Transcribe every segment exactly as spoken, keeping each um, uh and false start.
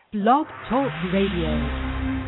Blog Talk Radio.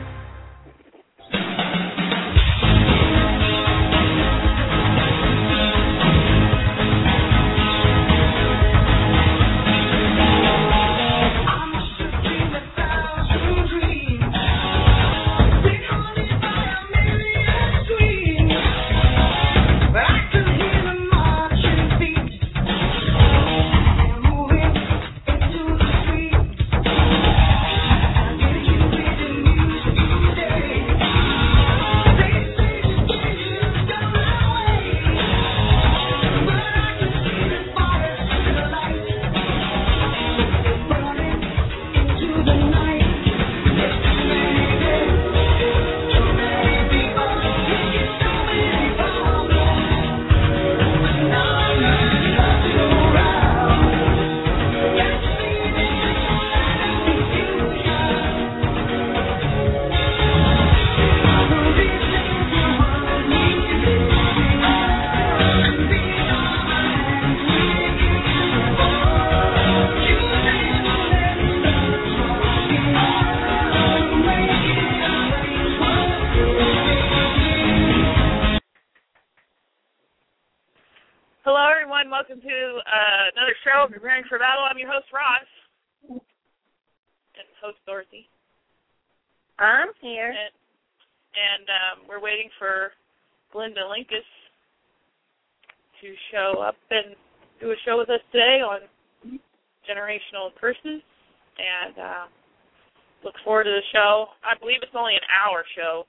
Welcome to uh, another show, Preparing for Battle. I'm your host, Ross, and host Dorothy. I'm here. And, and um, we're waiting for Glinda Linkus to show up and do a show with us today on generational curses, and uh, look forward to the show. I believe it's only an hour show.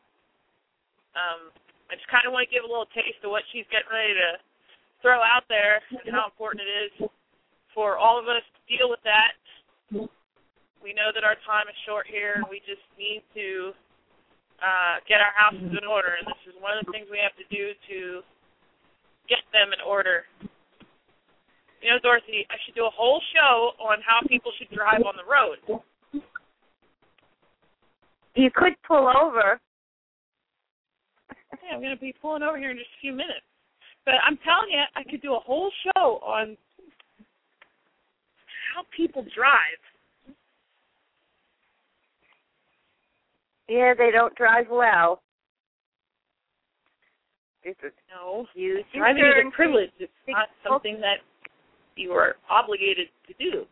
Um, I just kind of want to give a little taste of what she's getting ready to throw out there and how important it is for all of us to deal with that. We know that our time is short here, and we just need to uh, get our houses in order, and this is one of the things we have to do to get them in order. You know, Dorothy, I should do a whole show on how people should drive on the road. You could pull over. Yeah, I'm going to be pulling over here in just a few minutes. But I'm telling you, I could do a whole show on how people drive. Yeah, they don't drive well. No, you driving is a privilege. It's not something that you are obligated to do.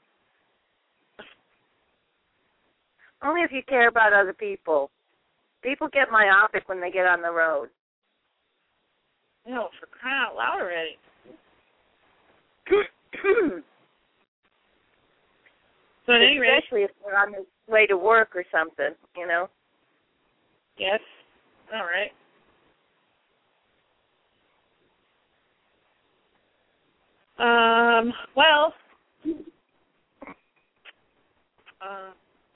Only if you care about other people. People get myopic when they get on the road. No, for crying out loud already. So at any rate, especially if they're on their way to work or something, you know. Yes. All right. Um. Well. Uh.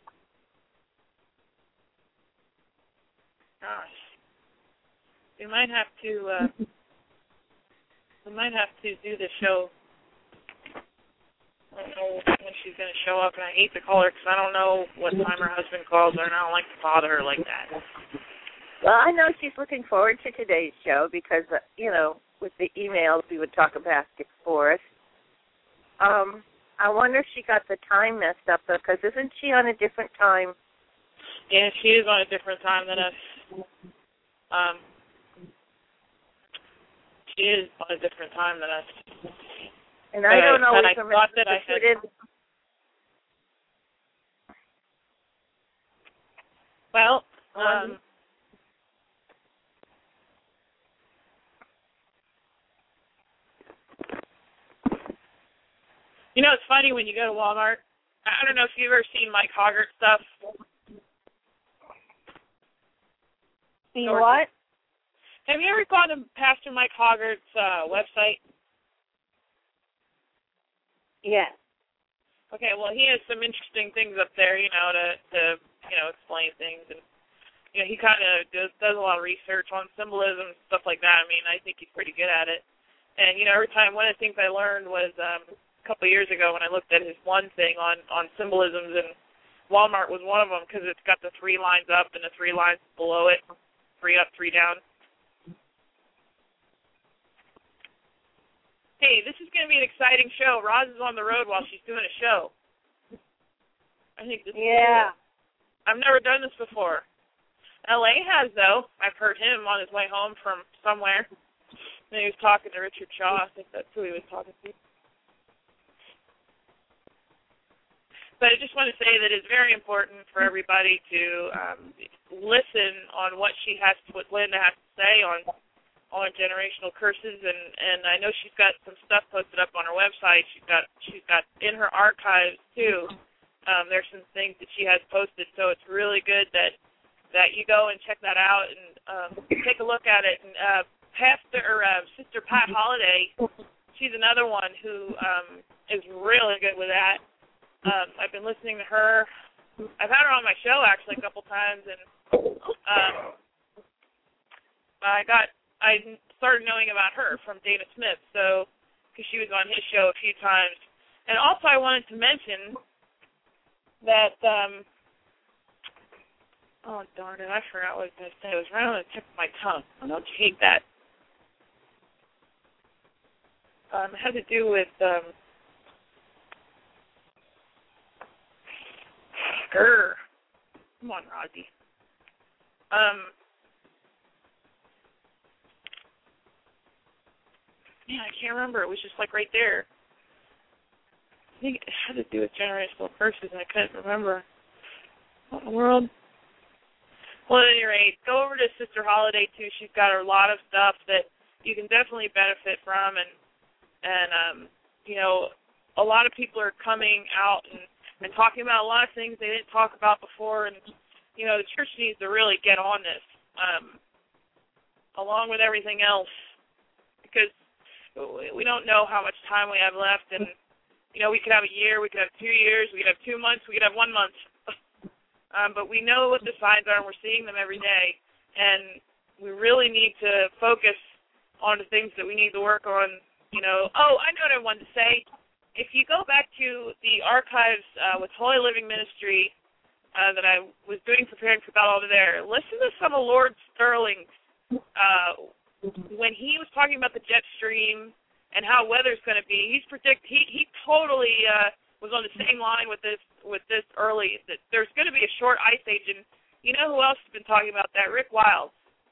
Gosh. We might have to. Uh, We might have to do the show. I don't know when she's going to show up, and I hate to call her because I don't know what time her husband calls her, and I don't like to bother her like that. Well, I know she's looking forward to today's show because, uh, you know, with the emails we would talk about it for us. Um, I wonder if she got the time messed up, because isn't she on a different time? Yeah, she is on a different time than us. Um. She is on a different time than us. And I don't but always I remember thought that I had... in. Well, um... you know, it's funny when you go to Walmart. I don't know if you've ever seen Mike Hoggart stuff. Seen what? Have you ever gone to Pastor Mike Hoggart's uh, website? Yeah. Okay, well, he has some interesting things up there, you know, to, to you know, explain things. And, you know, he kind of does, does a lot of research on symbolism and stuff like that. I mean, I think he's pretty good at it. And, you know, every time, one of the things I learned was um, a couple of years ago when I looked at his one thing on, on symbolisms, and Walmart was one of them because it's got the three lines up and the three lines below it, three up, three down. Hey, this is going to be an exciting show. Roz is on the road while she's doing a show. I think this yeah. is I've never done this before. L A has, though. I've heard him on his way home from somewhere. And he was talking to Richard Shaw. I think that's who he was talking to. But I just want to say that it's very important for everybody to um, listen on what she has, what Linda has to say on on generational curses, and, and I know she's got some stuff posted up on her website. She's got she's got in her archives too. Um, there's some things that she has posted, so it's really good that that you go and check that out and um, take a look at it. And uh, Pastor or uh, Sister Pat Holliday, she's another one who um, is really good with that. Um, I've been listening to her. I've had her on my show actually a couple times, and um, I got. I started knowing about her from Dana Smith, so because she was on his show a few times. And also I wanted to mention that, um, oh, darn it, I forgot what I was going to say. It was right on the tip of my tongue. Oh, don't you hate that? Um, it had to do with, um, grr. Come on, Rosie. Um, Yeah, I can't remember. It was just like right there. I think it had to do with generational curses, and I couldn't remember. What in the world? Well, at any rate, go over to Sister Holliday too. She's got a lot of stuff that you can definitely benefit from, and and um, you know, a lot of people are coming out and, and talking about a lot of things they didn't talk about before, and you know, the church needs to really get on this, um, along with everything else, because we don't know how much time we have left, and, you know, we could have a year, we could have two years, we could have two months, we could have one month. um, but we know what the signs are, and we're seeing them every day, and we really need to focus on the things that we need to work on. You know, oh, I know what I wanted to say. If you go back to the archives uh, with Holy Living Ministry uh, that I was doing preparing for Battle over there, listen to some of Lord Sterling's uh when he was talking about the jet stream and how weather's going to be. He's predict he he totally uh, was on the same line with this with this early that there's going to be a short ice age, and you know who else has been talking about that? Rick Wiles.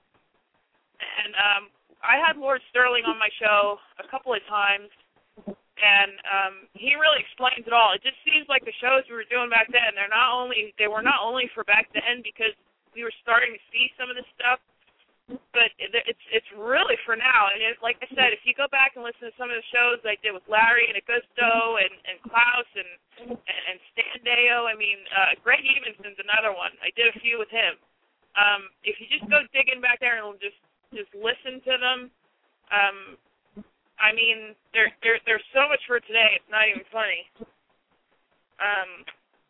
And um, I had Lord Sterling on my show a couple of times, and um, he really explains it all. It just seems like the shows we were doing back then, they're not only they were not only for back then because we were starting to see some of this stuff, but it's it's really for now. And it, like I said, if you go back and listen to some of the shows I did with Larry and Augusto and, and Klaus and, and, and Stan Deo, I mean, uh, Greg Evenson's another one. I did a few with him. Um, if you just go digging back there and just just listen to them, um, I mean, there, there there's so much for today. It's not even funny. Um,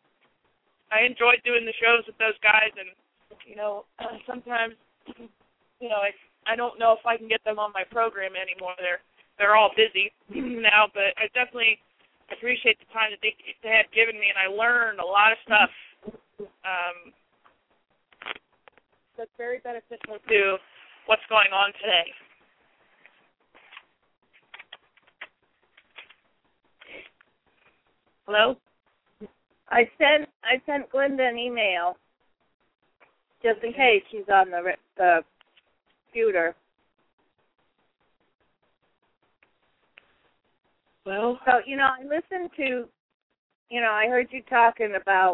I enjoyed doing the shows with those guys, and, you know, sometimes... You know, I, I don't know if I can get them on my program anymore. They're they're all busy now, but I definitely appreciate the time that they, they have given me, and I learned a lot of stuff um, that's very beneficial to what's going on today. Hello? I sent I sent Glenda an email just in case she's on the the computer. Well, so you know, I listened to, you know, I heard you talking about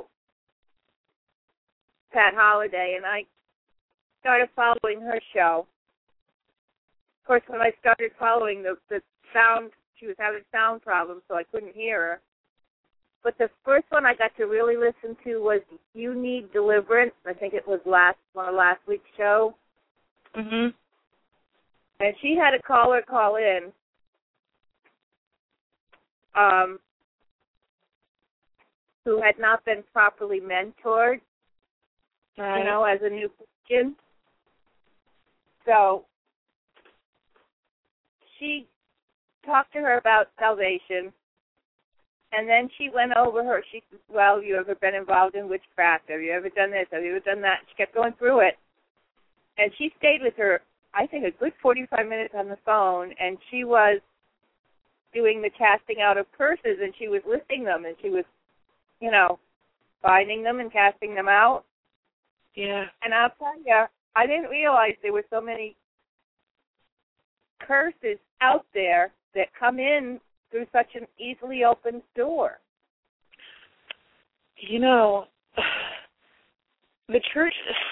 Pat Holliday, and I started following her show. Of course, when I started following the the sound, she was having sound problems, so I couldn't hear her. But the first one I got to really listen to was "You Need Deliverance." I think it was last one of last week's show. Mhm. And she had a caller call in. Um, who had not been properly mentored, right. you know, as a new Christian. So she talked to her about salvation. And then she went over her, she said, well, have you ever been involved in witchcraft? Have you ever done this? Have you ever done that? She kept going through it. And she stayed with her, I think, a good forty-five minutes on the phone, and she was doing the casting out of curses, and she was listing them, and she was, you know, finding them and casting them out. Yeah. And I'll tell you, I didn't realize there were so many curses out there that come in through such an easily opened door. You know, the church,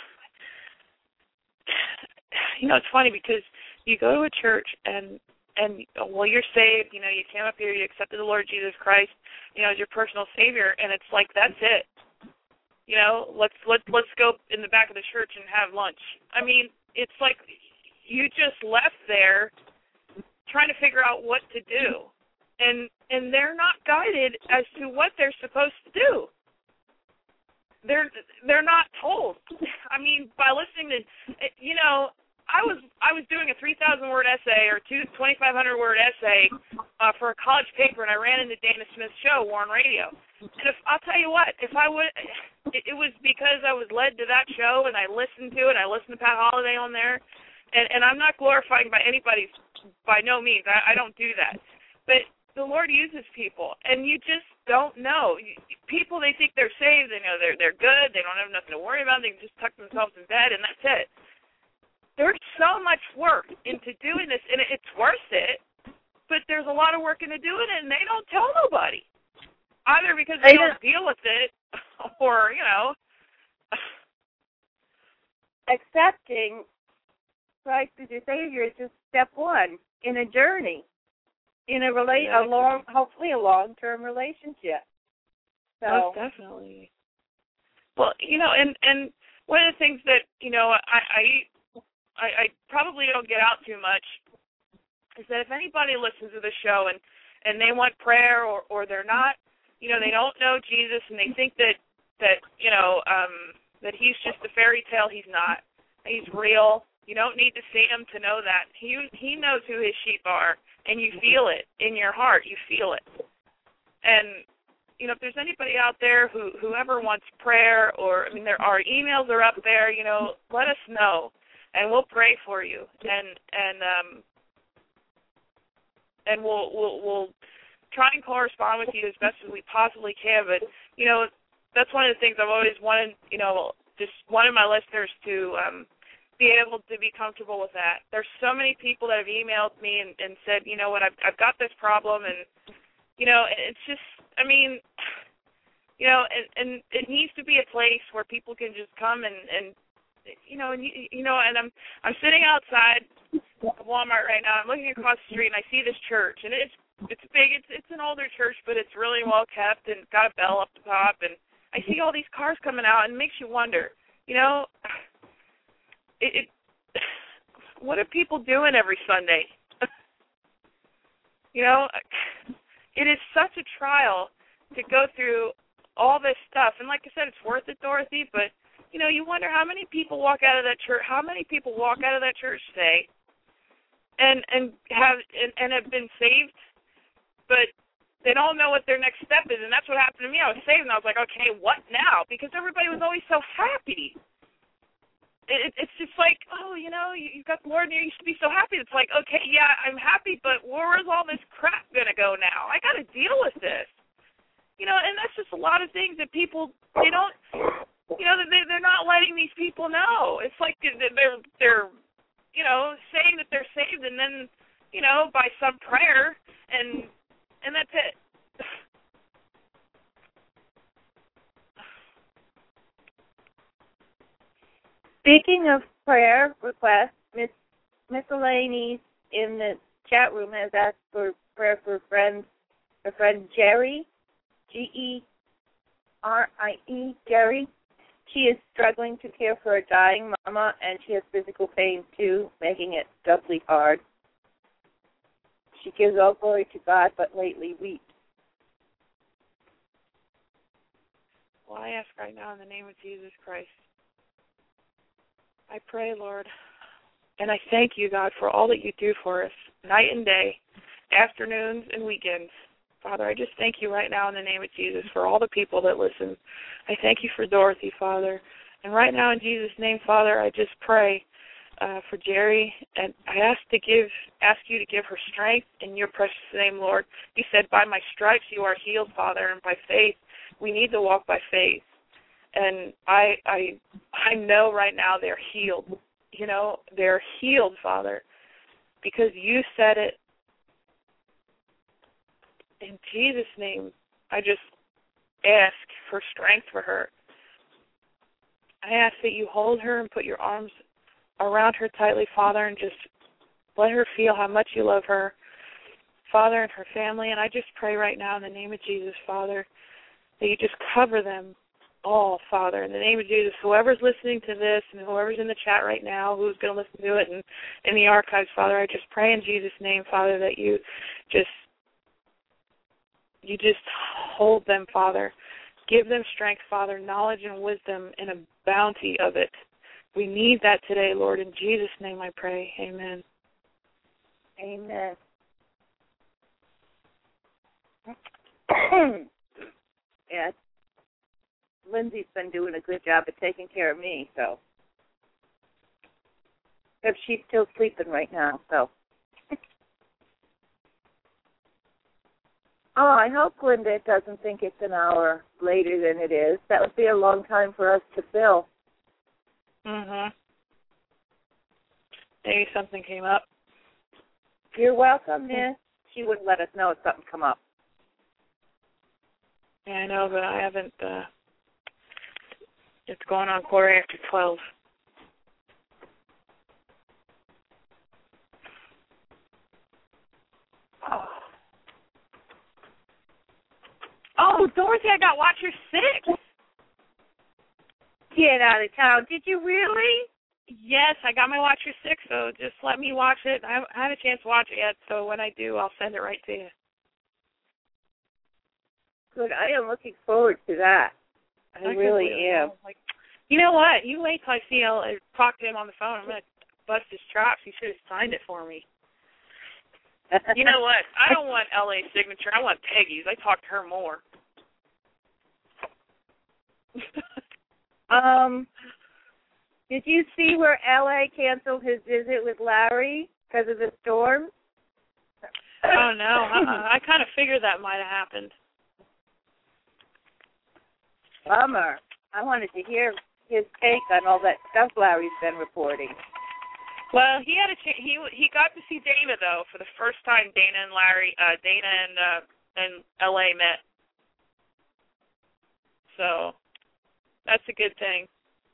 you know, it's funny because you go to a church and, and well, you're saved, you know, you came up here, you accepted the Lord Jesus Christ, you know, as your personal Savior, and it's like, that's it. You know, let's let's let's go in the back of the church and have lunch. I mean, it's like you just left there trying to figure out what to do, and and they're not guided as to what they're supposed to do. They're they're not told. I mean, by listening to, you know, I was I was doing a three thousand word essay or two twenty-five hundred word essay uh, for a college paper, and I ran into Dana Smith's show, War on Radio. And if I'll tell you what, if I would, it, it was because I was led to that show and I listened to it. I listened to Pat Holliday on there, and and I'm not glorifying by anybody's, by no means. I, I don't do that, but the Lord uses people, and you just don't know. People, they think they're saved. They know they're they're good. They don't have nothing to worry about. They can just tuck themselves in bed, and that's it. There's so much work into doing this, and it's worth it, but there's a lot of work into doing it, and they don't tell nobody. Either because they don't deal with it, or, you know. Accepting Christ as your Savior is just step one in a journey, in a, rela- yeah. a long, hopefully a long-term relationship. So. Oh, definitely. Well, you know, and, and one of the things that, you know, I, I I, I probably don't get out too much is that if anybody listens to the show and, and they want prayer or, or they're not, you know, they don't know Jesus and they think that, that you know, um, that he's just a fairy tale. He's not. He's real. You don't need to see him to know that. He he knows who his sheep are, and you feel it in your heart. You feel it. And, you know, if there's anybody out there who whoever wants prayer or, I mean, there our emails are up there, you know, let us know. And we'll pray for you, and and um, and we'll we'll we'll try and correspond with you as best as we possibly can. But you know, that's one of the things I've always wanted. You know, just wanted my listeners to um, be able to be comfortable with that. There's so many people that have emailed me and, and said, you know what, I've I've got this problem, and you know, it's just, I mean, you know, and and it needs to be a place where people can just come and and. You know, and you, you know, and I'm I'm sitting outside of Walmart right now. I'm looking across the street, and I see this church, and it's it's big. It's it's an older church, but it's really well kept, and it's got a bell up the top. And I see all these cars coming out, and it makes you wonder. You know, it, it what are people doing every Sunday? You know, it is such a trial to go through all this stuff, and like I said, it's worth it, Dorothy, but. You know, you wonder how many people walk out of that church. How many people walk out of that church today, and and have and, and have been saved, but they don't know what their next step is. And that's what happened to me. I was saved, and I was like, okay, what now? Because everybody was always so happy. It, it's just like, oh, you know, you, you've got the Lord, and you used to be so happy. It's like, okay, yeah, I'm happy, but where is all this crap gonna go now? I got to deal with this. You know, and that's just a lot of things that people they don't. You know, they, they're not letting these people know. It's like they're, they're, you know, saying that they're saved, and then, you know, by some prayer, and and that's it. Speaking of prayer requests, Miss Miscellanies in the chat room has asked for prayer for friends, her friend Jerry, G E R I E, Jerry. She is struggling to care for a dying mama, and she has physical pain, too, making it doubly hard. She gives all glory to God, but lately weeps. Well, I ask right now in the name of Jesus Christ. I pray, Lord, and I thank you, God, for all that you do for us, night and day, afternoons and weekends. Father, I just thank you right now in the name of Jesus for all the people that listen. I thank you for Dorothy, Father. And right now in Jesus' name, Father, I just pray uh, for Jerry, and I ask to give, ask you to give her strength in your precious name, Lord. You said, by my stripes you are healed, Father, and by faith, we need to walk by faith. And I, I, I know right now they're healed. You know, they're healed, Father, because you said it. In Jesus' name, I just ask for strength for her. I ask that you hold her and put your arms around her tightly, Father, and just let her feel how much you love her, Father, and her family. And I just pray right now in the name of Jesus, Father, that you just cover them all, Father, in the name of Jesus. Whoever's listening to this and whoever's in the chat right now, who's going to listen to it and in the archives, Father, I just pray in Jesus' name, Father, that you just you just hold them, Father. Give them strength, Father, knowledge and wisdom and a bounty of it. We need that today, Lord. In Jesus' name I pray. Amen. Amen. Yeah, Lindsay's been doing a good job of taking care of me, so. If she's still sleeping right now, so. Oh, I hope Linda doesn't think it's an hour later than it is. That would be a long time for us to fill. Mhm. Maybe something came up. You're welcome, Miss. She wouldn't let us know if something come up. Yeah, I know, but I haven't. Uh, it's going on quarter after twelve. Oh. Oh, Dorothy, I got Watcher six. Get out of town. Did you really? Yes, I got my Watcher six, so just let me watch it. I haven't had a chance to watch it yet, so when I do, I'll send it right to you. Good. I am looking forward to that. I, I really am. Like, you know what? You wait till I see I'll talk to him on the phone. I'm going to bust his chops. He should have signed it for me. You know what? I don't want L A's signature. I want Peggy's. I talk to her more. um, did you see where L A canceled his visit with Larry because of the storm? Oh, no. Uh-uh. I kind of figured that might have happened. Bummer. I wanted to hear his take on all that stuff Larry's been reporting. Well, he had a ch- he he got to see Dana though for the first time. Dana and Larry, uh, Dana and uh, and L A met, so that's a good thing.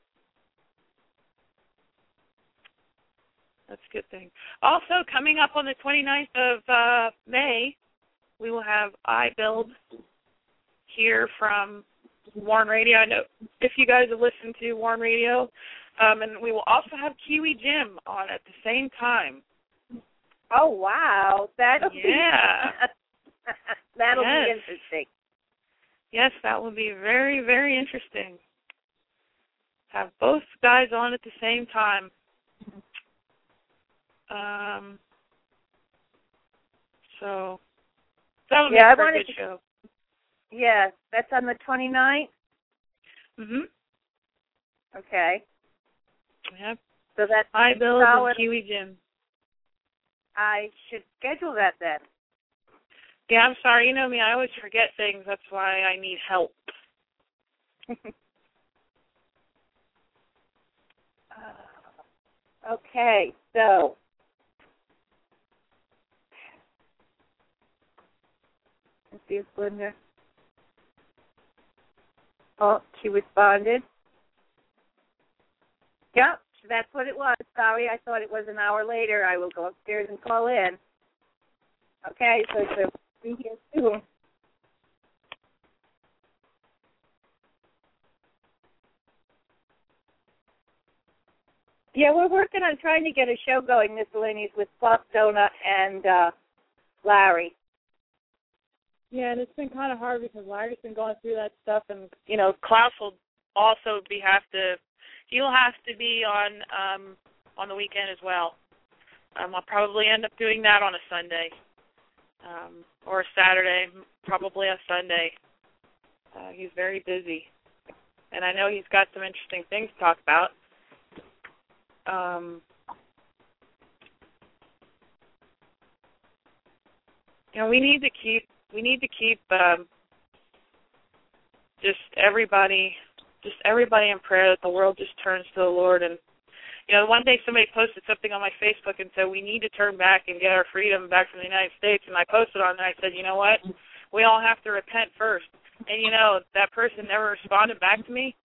That's a good thing. Also, coming up on the twenty-ninth of uh, May, we will have iBuild here from Warren Radio. I know if you guys have listened to Warren Radio. Um, and we will also have Kiwi Jim on at the same time. Oh, wow. That'll yeah. be, that'll yes. be interesting. Yes, that will be very, very interesting. Have both guys on at the same time. Um, so that will yeah, be a I good to, show. Yeah, that's on the twenty-ninth? Mm-hmm. Okay. Yep. So that's iBuild and Kiwi Jim. I should schedule that then. Yeah, I'm sorry. You know me, I always forget things. That's why I need help. uh, okay, so let's see if Linda. Oh, she responded. Yep, that's what it was. Sorry, I thought it was an hour later. I will go upstairs and call in. Okay, so she'll be here soon. Yeah, we're working on trying to get a show going, Miscellaneous, with Flop Donut and uh, Larry. Yeah, and it's been kind of hard because Larry's been going through that stuff, and, you know, Klaus will also be have to... He'll have to be on um, on the weekend as well. Um, I'll probably end up doing that on a Sunday um, or a Saturday, probably a Sunday. Uh, he's very busy, and I know he's got some interesting things to talk about. Um, you know, we need to keep we need to keep um, just everybody just everybody in prayer that the world just turns to the Lord. And, you know, one day somebody posted something on my Facebook and said, we need to turn back and get our freedom back from the United States. And I posted on there, I said, you know what? We all have to repent first. And, you know, that person never responded back to me.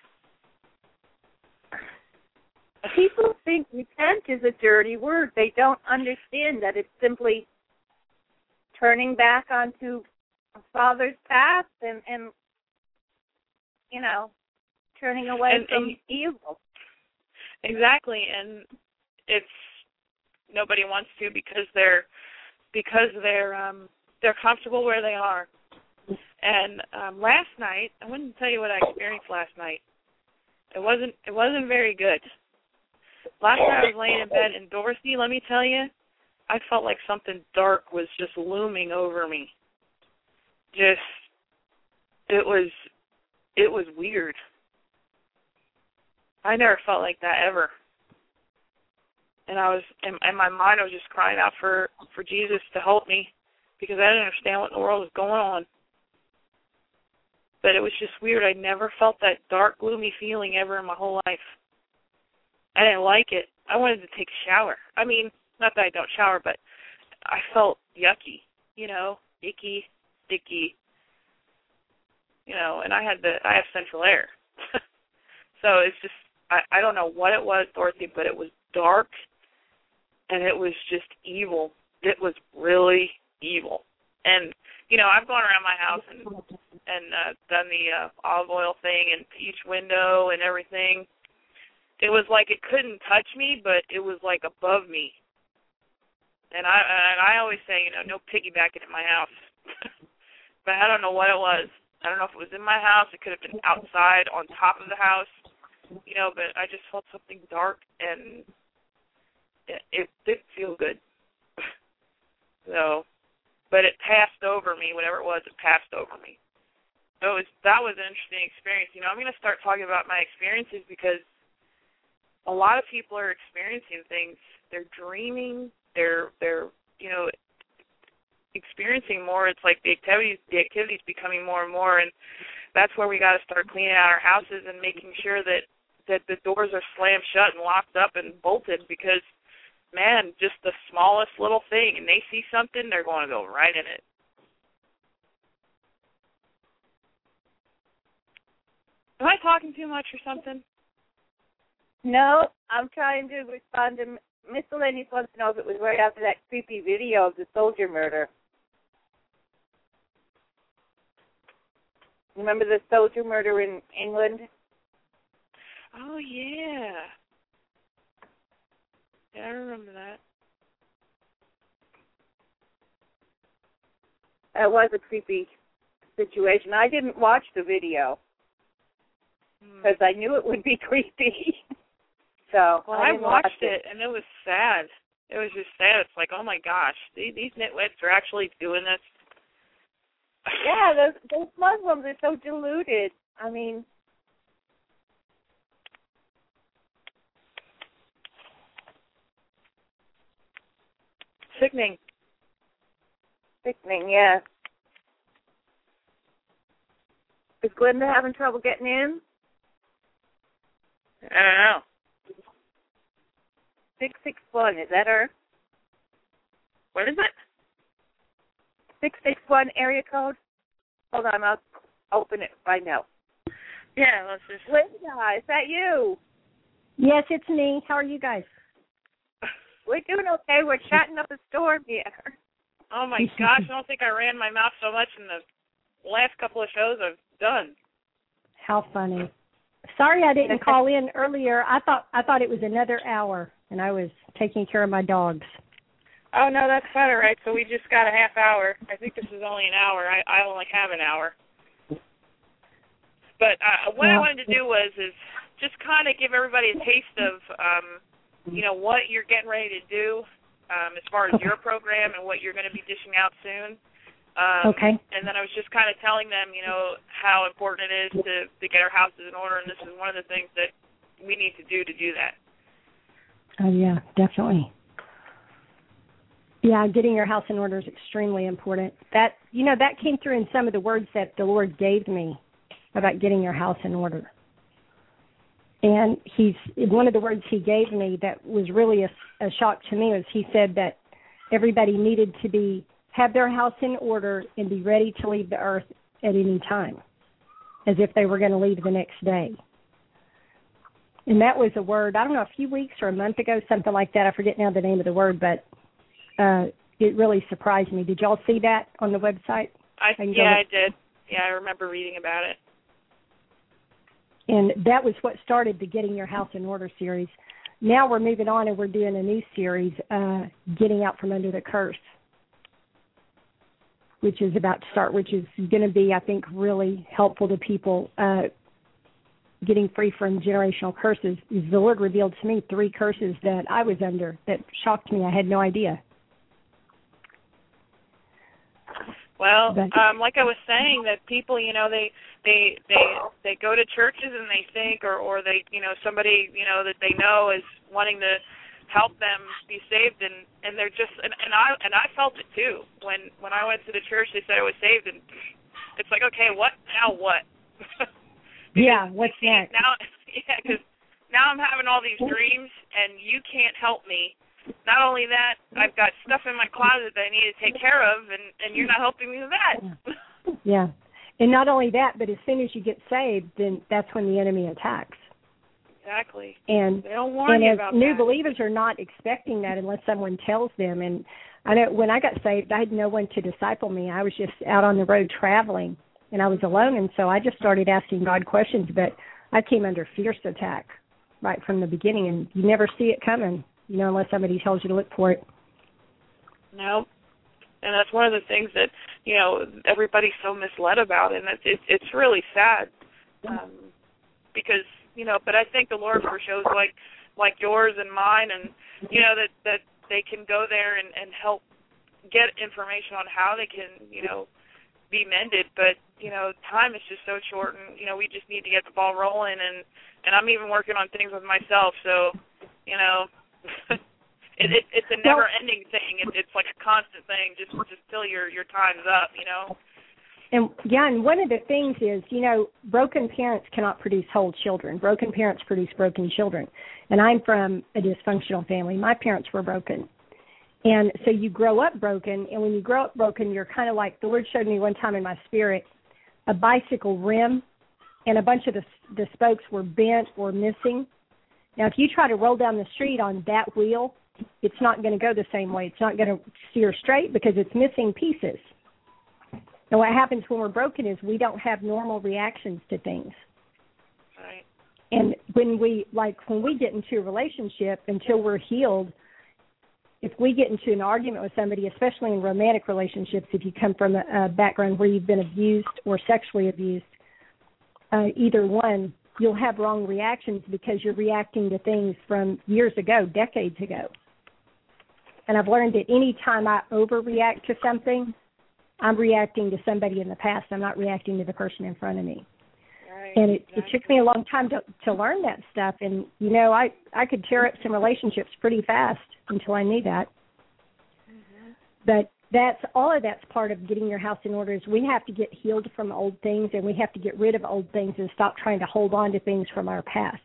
People think repent is a dirty word. They don't understand that it's simply turning back onto a Father's path and, and you know, turning away and, from and, evil. Exactly, and it's nobody wants to because they're because they're um, they're comfortable where they are. And um, last night, I wanted to tell you what I experienced last night. It wasn't it wasn't very good. Last night I was laying in bed, and Dorothy, let me tell you, I felt like something dark was just looming over me. Just, it was, it was weird. I never felt like that ever. And I was, in, in my mind, I was just crying out for, for Jesus to help me because I didn't understand what in the world was going on. But it was just weird. I never felt that dark, gloomy feeling ever in my whole life. I didn't like it. I wanted to take a shower. I mean, not that I don't shower, but I felt yucky, you know, icky, sticky, you know, and I had the, I have central air. So it's just, I, I don't know what it was, Dorothy, but it was dark, and it was just evil. It was really evil. And, you know, I've gone around my house and, and uh, done the uh, olive oil thing and each window and everything. It was like it couldn't touch me, but it was like above me. And I and I always say, you know, no piggybacking at my house. But I don't know what it was. I don't know if it was in my house. It could have been outside on top of the house. You know, but I just felt something dark, and it, it didn't feel good. So, but it passed over me. Whatever it was, it passed over me. So it was, that was an interesting experience. You know, I'm going to start talking about my experiences because a lot of people are experiencing things. They're dreaming. They're, they're, you know, experiencing more. It's like the activities, the activities becoming more and more, and that's where we got to start cleaning out our houses and making sure that, that the doors are slammed shut and locked up and bolted because, man, just the smallest little thing, and they see something, they're going to go right in it. Am I talking too much or something? No, I'm trying to respond to Miscellaneous wants to know if it was right after that creepy video of the soldier murder. Remember the soldier murder in England? Oh, yeah. Yeah, I remember that. That was a creepy situation. I didn't watch the video because mm. I knew it would be creepy. So well, I, I watched watch it, and it was sad. It was just sad. It's like, oh, my gosh, these, these nitwits are actually doing this. Yeah, those, those Muslims are so deluded. I mean, sickening. Sickening, yeah. Is Glenda having trouble getting in? I don't know. six six one, is that her? What is it? six six one area code? Hold on, I'll open it right now. Yeah, let's just... Linda, is that you? Yes, it's me. How are you guys? We're doing okay. We're chatting up a storm here. Oh, my gosh, I don't think I ran my mouth so much in the last couple of shows I've done. How funny. Sorry I didn't call in earlier. I thought I thought it was another hour, and I was taking care of my dogs. Oh, no, that's better, right? So we just got a half hour. I think this is only an hour. I, I only have an hour. But uh, what well, I wanted to do was is just kind of give everybody a taste of, um, you know, what you're getting ready to do um, as far as okay. your program and what you're going to be dishing out soon. Um, okay. And then I was just kind of telling them, you know, how important it is to, to get our houses in order, and this is one of the things that we need to do to do that. Oh, yeah, definitely. Yeah, getting your house in order is extremely important. That, you know, that came through in some of the words that the Lord gave me about getting your house in order. And he's one of the words he gave me that was really a, a shock to me was he said that everybody needed to be have their house in order and be ready to leave the earth at any time, as if they were going to leave the next day. And that was a word, I don't know, a few weeks or a month ago, something like that. I forget now the name of the word, but uh, it really surprised me. Did y'all see that on the website? I, I yeah, I did. Yeah, I remember reading about it. And that was what started the Getting Your House in Order series. Now we're moving on and we're doing a new series, uh, Getting Out From Under the Curse, which is about to start, which is going to be, I think, really helpful to people. Uh, getting free from generational curses. The Lord revealed to me three curses that I was under that shocked me. I had no idea. Well, but, um, like I was saying, that people, you know, they they they they go to churches and they think, or or they, you know, somebody, you know, that they know is wanting to help them be saved, and and they're just, and, and I and I felt it too when when I went to the church. They said I was saved, and it's like, okay, what now? What? yeah, what's see, next? Now, yeah, because now I'm having all these dreams, and you can't help me. Not only that, I've got stuff in my closet that I need to take care of, and, and you're not helping me with that. Yeah. And not only that, but as soon as you get saved, then that's when the enemy attacks. Exactly. And, they don't warn and you as about new that. believers are not expecting that unless someone tells them. And I know when I got saved, I had no one to disciple me. I was just out on the road traveling, and I was alone, and so I just started asking God questions. But I came under fierce attack right from the beginning, and you never see it coming. You know, unless somebody tells you to look for it. No. And that's one of the things that, you know, everybody's so misled about, and it's, it's, it's really sad. Um, because, you know, but I thank the Lord for shows like like yours and mine, and, you know, that, that they can go there and, and help get information on how they can, you know, be mended. But, you know, time is just so short, and, you know, we just need to get the ball rolling. And, and I'm even working on things with myself, so, you know, it, it, it's a never-ending thing. It, it's like a constant thing, just just till your your time's up, you know. And yeah, and one of the things is, you know, broken parents cannot produce whole children. Broken parents produce broken children. And I'm from a dysfunctional family. My parents were broken, and so you grow up broken. And when you grow up broken, you're kind of like, the Lord showed me one time in my spirit a bicycle rim, and a bunch of the the spokes were bent or missing. Now, if you try to roll down the street on that wheel, it's not going to go the same way. It's not going to steer straight because it's missing pieces. And what happens when we're broken is we don't have normal reactions to things. Right. And when we, like, when we get into a relationship, until we're healed, if we get into an argument with somebody, especially in romantic relationships, if you come from a, a background where you've been abused or sexually abused, uh, either one, you'll have wrong reactions because you're reacting to things from years ago, decades ago. And I've learned that any time I overreact to something, I'm reacting to somebody in the past. I'm not reacting to the person in front of me. Right, and it, exactly. it took me a long time to, to learn that stuff. And, you know, I, I could tear up some relationships pretty fast until I knew that. Mm-hmm. But that's all of that's part of getting your house in order is we have to get healed from old things, and we have to get rid of old things and stop trying to hold on to things from our past.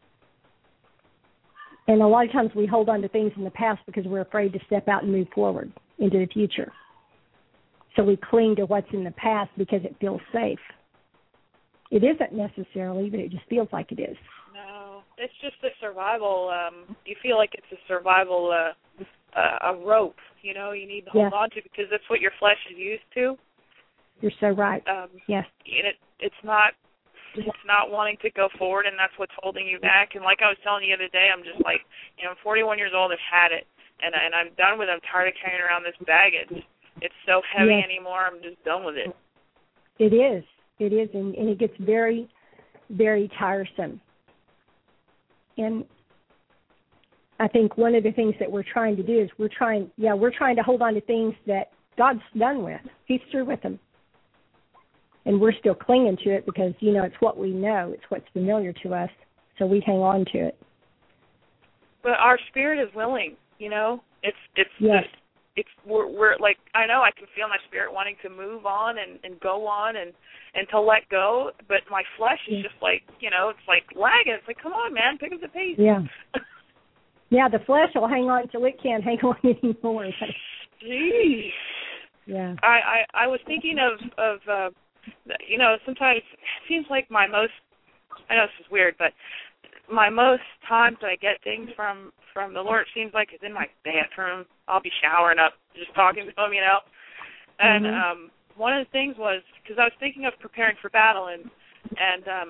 And a lot of times we hold on to things in the past because we're afraid to step out and move forward into the future. So we cling to what's in the past because it feels safe. It isn't necessarily, but it just feels like it is. No, it's just a survival. Um, you feel like it's a survival uh, uh, a rope. You know, you need to hold yes. on to because that's what your flesh is used to. You're so right. Um, yes. And it, it's not it's not wanting to go forward, and that's what's holding you back. And like I was telling you the other day, I'm just like, you know, I'm forty-one years old. I've had it, and and I'm done with it. I'm tired of carrying around this baggage. It's so heavy yes. anymore. I'm just done with it. It is. It is, and, and it gets very, very tiresome. And I think one of the things that we're trying to do is we're trying, yeah, we're trying to hold on to things that God's done with. He's through with them. And we're still clinging to it because, you know, it's what we know. It's what's familiar to us. So we hang on to it. But our spirit is willing, you know. It's it's yes. it's we're, we're like I know I can feel my spirit wanting to move on and, and go on and, and to let go, but my flesh is yeah. just like, you know, it's like lagging. It's like, come on, man, pick up the pace. Yeah. Yeah, the flesh will hang on till it can't hang on anymore. Jeez. Yeah. I, I, I was thinking of, of uh, you know, sometimes it seems like my most, I know this is weird, but my most times I get things from, from the Lord, it seems like it's in my bathroom. I'll be showering up, just talking to him, you know. And mm-hmm. um, one of the things was, because I was thinking of preparing for battle, and, and um,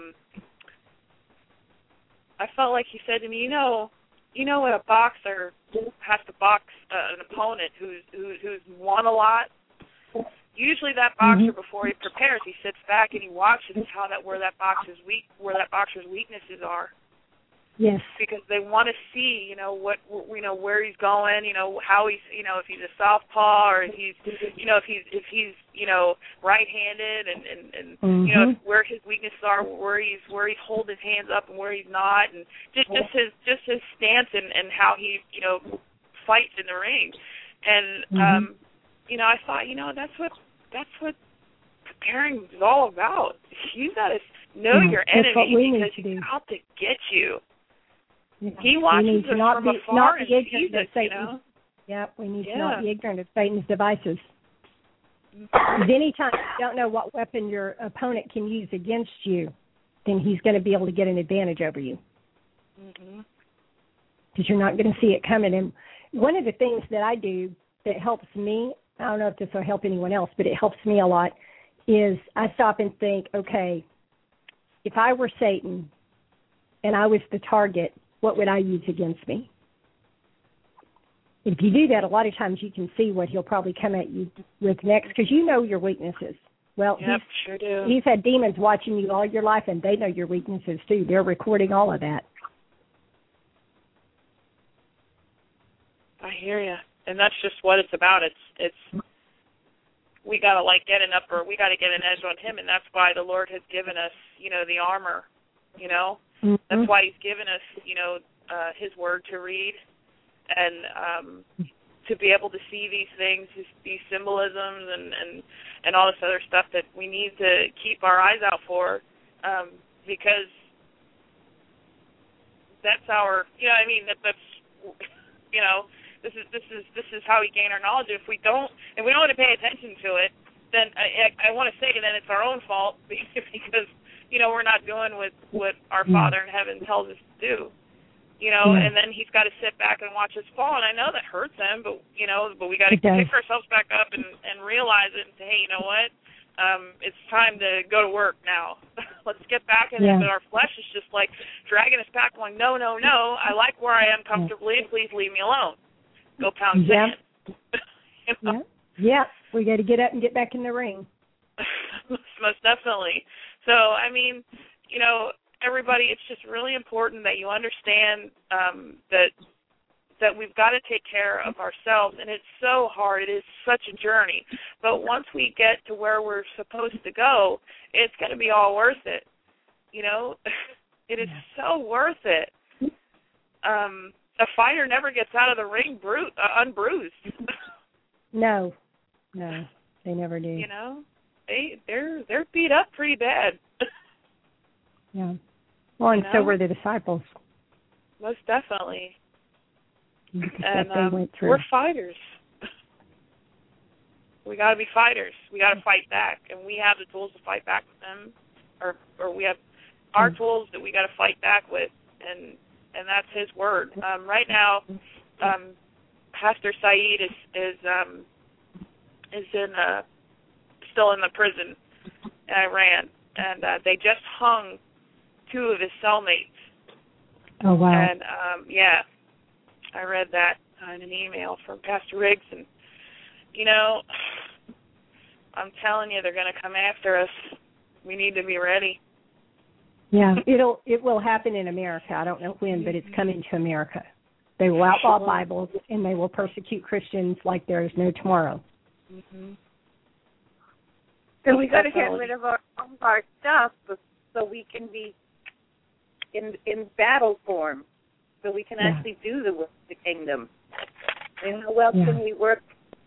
I felt like he said to me, you know, you know when a boxer has to box uh, an opponent who's, who's, who's won a lot, usually that boxer, mm-hmm. before he prepares, he sits back and he watches how that where that boxer's weak where that boxer's weaknesses are. Yes. Because they want to see, you know, what you know where he's going, you know, how he's, you know, if he's a southpaw or if he's, you know, if he's if he's, you know, right-handed and and, and mm-hmm. you know where his weaknesses are, where he's where he's holding his hands up and where he's not, and just just his just his stance and, and how he, you know, fights in the ring. And mm-hmm. um, you know, I thought, you know, that's what that's what preparing is all about. You got to know yeah, your enemy because he's out to get you. Yeah. He watches us not from be, afar not and be ignorant sees of it, Satan. you know? Yeah, we need yeah. to not be ignorant of Satan's devices. Because anytime you don't know what weapon your opponent can use against you, then he's going to be able to get an advantage over you. Because mm-hmm. you're not going to see it coming. And one of the things that I do that helps me, I don't know if this will help anyone else, but it helps me a lot, is I stop and think, okay, if I were Satan and I was the target, what would I use against me? If you do that, a lot of times you can see what he'll probably come at you with next, because you know your weaknesses. Well, yep, he's, sure do. he's had demons watching you all your life, and they know your weaknesses too. They're recording all of that. I hear you, and that's just what it's about. It's it's we gotta like get an upper, we gotta get an edge on him, and that's why the Lord has given us, you know, the armor. You know, mm-hmm. that's why He's given us, you know, uh, His Word to read. And um, to be able to see these things, these symbolisms and, and, and all this other stuff that we need to keep our eyes out for, um, because that's our, you know, I mean, that, that's, you know, this is this is this is how we gain our knowledge. If we don't, if we don't want to pay attention to it, then I, I want to say then it's our own fault because you know we're not doing what what our Father in heaven tells us to do. You know, yeah. and then he's got to sit back and watch us fall, and I know that hurts him, but, you know, but we got to pick ourselves back up and, and realize it and say, hey, you know what, um, it's time to go to work now. Let's get back in yeah. it, but our flesh is just, like, dragging us back, going, no, no, no, I like where I am comfortably, please leave me alone. Go pound yeah. sand. You know? Yeah, yeah. We got to get up and get back in the ring. Most definitely. So, I mean, you know, everybody, it's just really important that you understand um, that that we've got to take care of ourselves, and it's so hard. It is such a journey. But once we get to where we're supposed to go, it's going to be all worth it. You know, it is so worth it. Um, a fighter never gets out of the ring bru- uh, unbruised. No, no, they never do. You know, they they're they're beat up pretty bad. Yeah. Well, and you know? So were the disciples. Most definitely. Because and they um, went through. We're fighters. We got to be fighters. We got to fight back, and we have the tools to fight back with them, or or we have our mm-hmm. tools that we got to fight back with, and and that's His word. Um, right now, um, Pastor Saeed is is um, is in uh, still in the prison in Iran, and uh, they just hung two of his cellmates. Oh, wow. And, um, yeah, I read that in an email from Pastor Riggs, and, you know, I'm telling you, they're going to come after us. We need to be ready. Yeah, it'll, it will happen in America. I don't know when, but it's coming to America. They will outlaw Bibles, and they will persecute Christians like there is no tomorrow. Mm-hmm. So we got to get rid of our, of our stuff so we can be in in battle form, so we can yeah. actually do the work of the kingdom. And how else yeah. can we work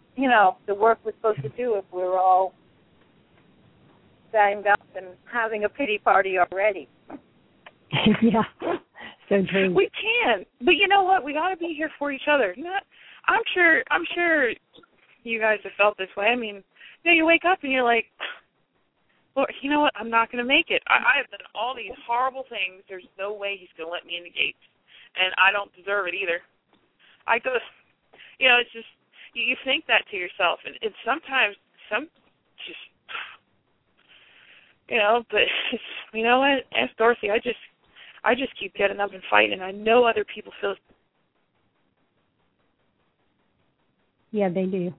you know, the work we're supposed to do if we're all banged up and having a pity party already. Yeah, so true. We can, but you know what? We got to be here for each other. Not, I'm sure. I'm sure you guys have felt this way. I mean, you know, you wake up and you're like, Lord, you know what? I'm not going to make it. I, I have done all these horrible things. There's no way he's going to let me in the gates, and I don't deserve it either. I go, you know, it's just you, you think that to yourself, and, and sometimes some just, you know, but it's, you know what? Ask Dorothy. I just. I just keep getting up and fighting, and I know other people feel. Yeah, they do.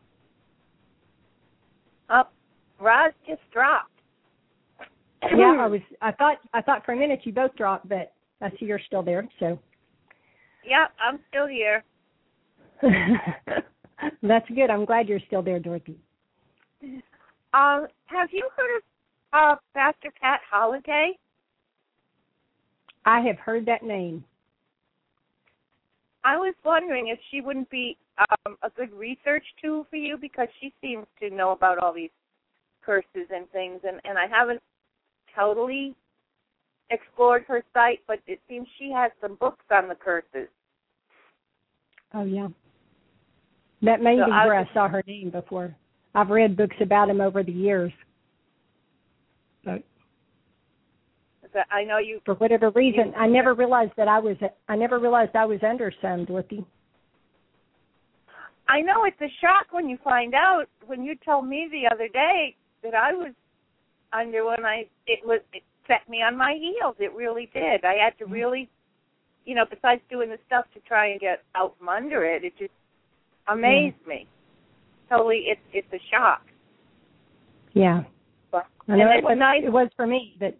Oh, Roz just dropped. Yeah, I was. I thought. I thought for a minute you both dropped, but I see you're still there. So. Yeah, I'm still here. That's good. I'm glad you're still there, Dorothy. Um, have you heard of uh, Pastor Pat Holliday? I have heard that name. I was wondering if she wouldn't be um, a good research tool for you, because she seems to know about all these curses and things, and, and I haven't totally explored her site, but it seems she has some books on the curses. Oh, yeah. That may So be I where was, I saw her name before. I've read books about him over the years. But I know you. For whatever reason, you, I never realized that I was. I never realized I was under some, Dorothy. I know it's a shock when you find out. When you told me the other day that I was under one, I it was it set me on my heels. It really did. I had to really, you know, besides doing the stuff to try and get out from under it, it just amazed yeah. me. Totally, it's it's a shock. Yeah, but, I know it it was. Nice. It was for me, but.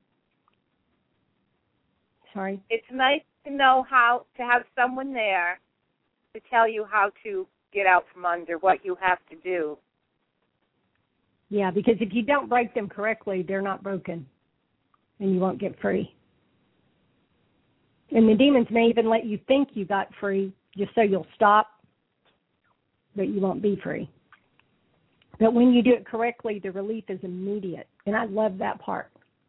Sorry. It's nice to know how to have someone there to tell you how to get out from under, what you have to do. Yeah, because if you don't break them correctly, they're not broken, and you won't get free. And the demons may even let you think you got free just so you'll stop, but you won't be free. But when you do it correctly, the relief is immediate, and I love that part.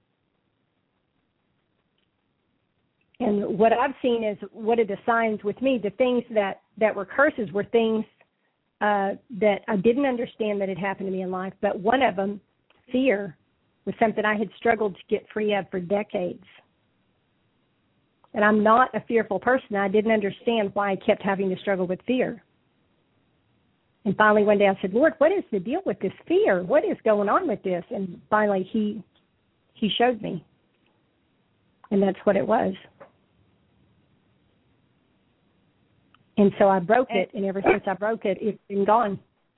And what I've seen is, what are the signs with me? The things that, that were curses were things uh, that I didn't understand that had happened to me in life. But one of them, fear, was something I had struggled to get free of for decades. And I'm not a fearful person. I didn't understand why I kept having to struggle with fear. And finally one day I said, Lord, what is the deal with this fear? What is going on with this? And finally he he showed me. And that's what it was. And so I broke it, and ever since I broke it, it's been gone.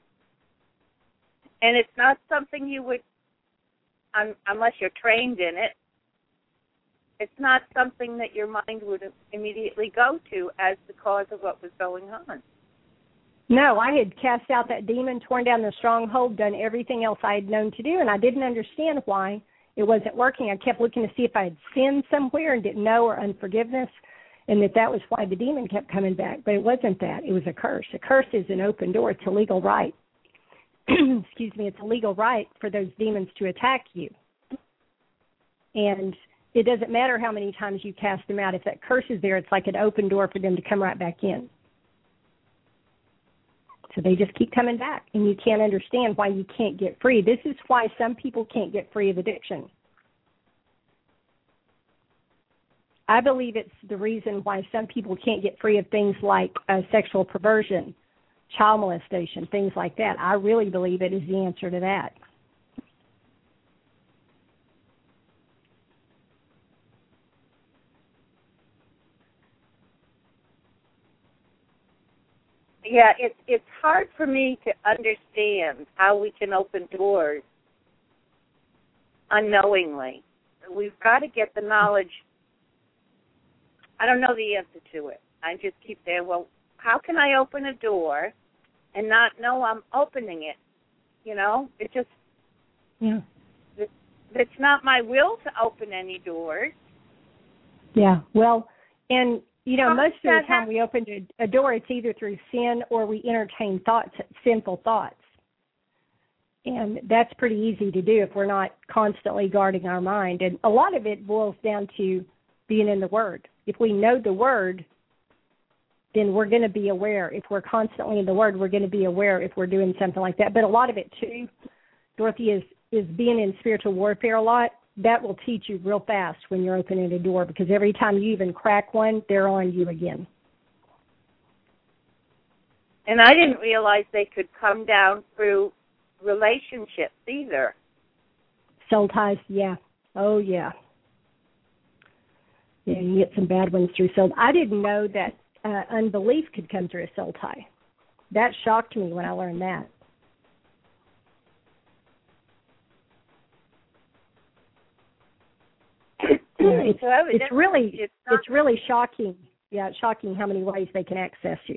And it's not something you would, un, unless you're trained in it, it's not something that your mind would immediately go to as the cause of what was going on. No, I had cast out that demon, torn down the stronghold, done everything else I had known to do, and I didn't understand why it wasn't working. I kept looking to see if I had sinned somewhere and didn't know, or unforgiveness. And that that was why the demon kept coming back. But it wasn't that. It was a curse. A curse is an open door. It's a legal right. Excuse me. It's a legal right for those demons to attack you. And it doesn't matter how many times you cast them out. If that curse is there, it's like an open door for them to come right back in. So they just keep coming back. And you can't understand why you can't get free. This is why some people can't get free of addiction. I believe it's the reason why some people can't get free of things like uh, sexual perversion, child molestation, things like that. I really believe it is the answer to that. Yeah, it's it's hard for me to understand how we can open doors unknowingly. We've got to get the knowledge. I don't know the answer to it. I just keep saying, well, how can I open a door and not know I'm opening it? You know, it just, yeah. it, it's not my will to open any doors. Yeah, well, and you know, Oh, most of that the time we open a, a door, it's either through sin or we entertain thoughts, sinful thoughts. And that's pretty easy to do if we're not constantly guarding our mind. And a lot of it boils down to being in the Word. If we know the Word, then we're going to be aware. If we're constantly in the Word, we're going to be aware if we're doing something like that. But a lot of it, too, Dorothy, is, is being in spiritual warfare a lot. That will teach you real fast when you're opening a door, because every time you even crack one, they're on you again. And I didn't realize they could come down through relationships either. Soul ties, yeah. Oh, yeah. Yeah, you get some bad ones through soul. I didn't know that uh, unbelief could come through a soul tie. That shocked me when I learned that. Yeah, it's, so it's really it's, not, it's really shocking. Yeah, it's shocking how many ways they can access you.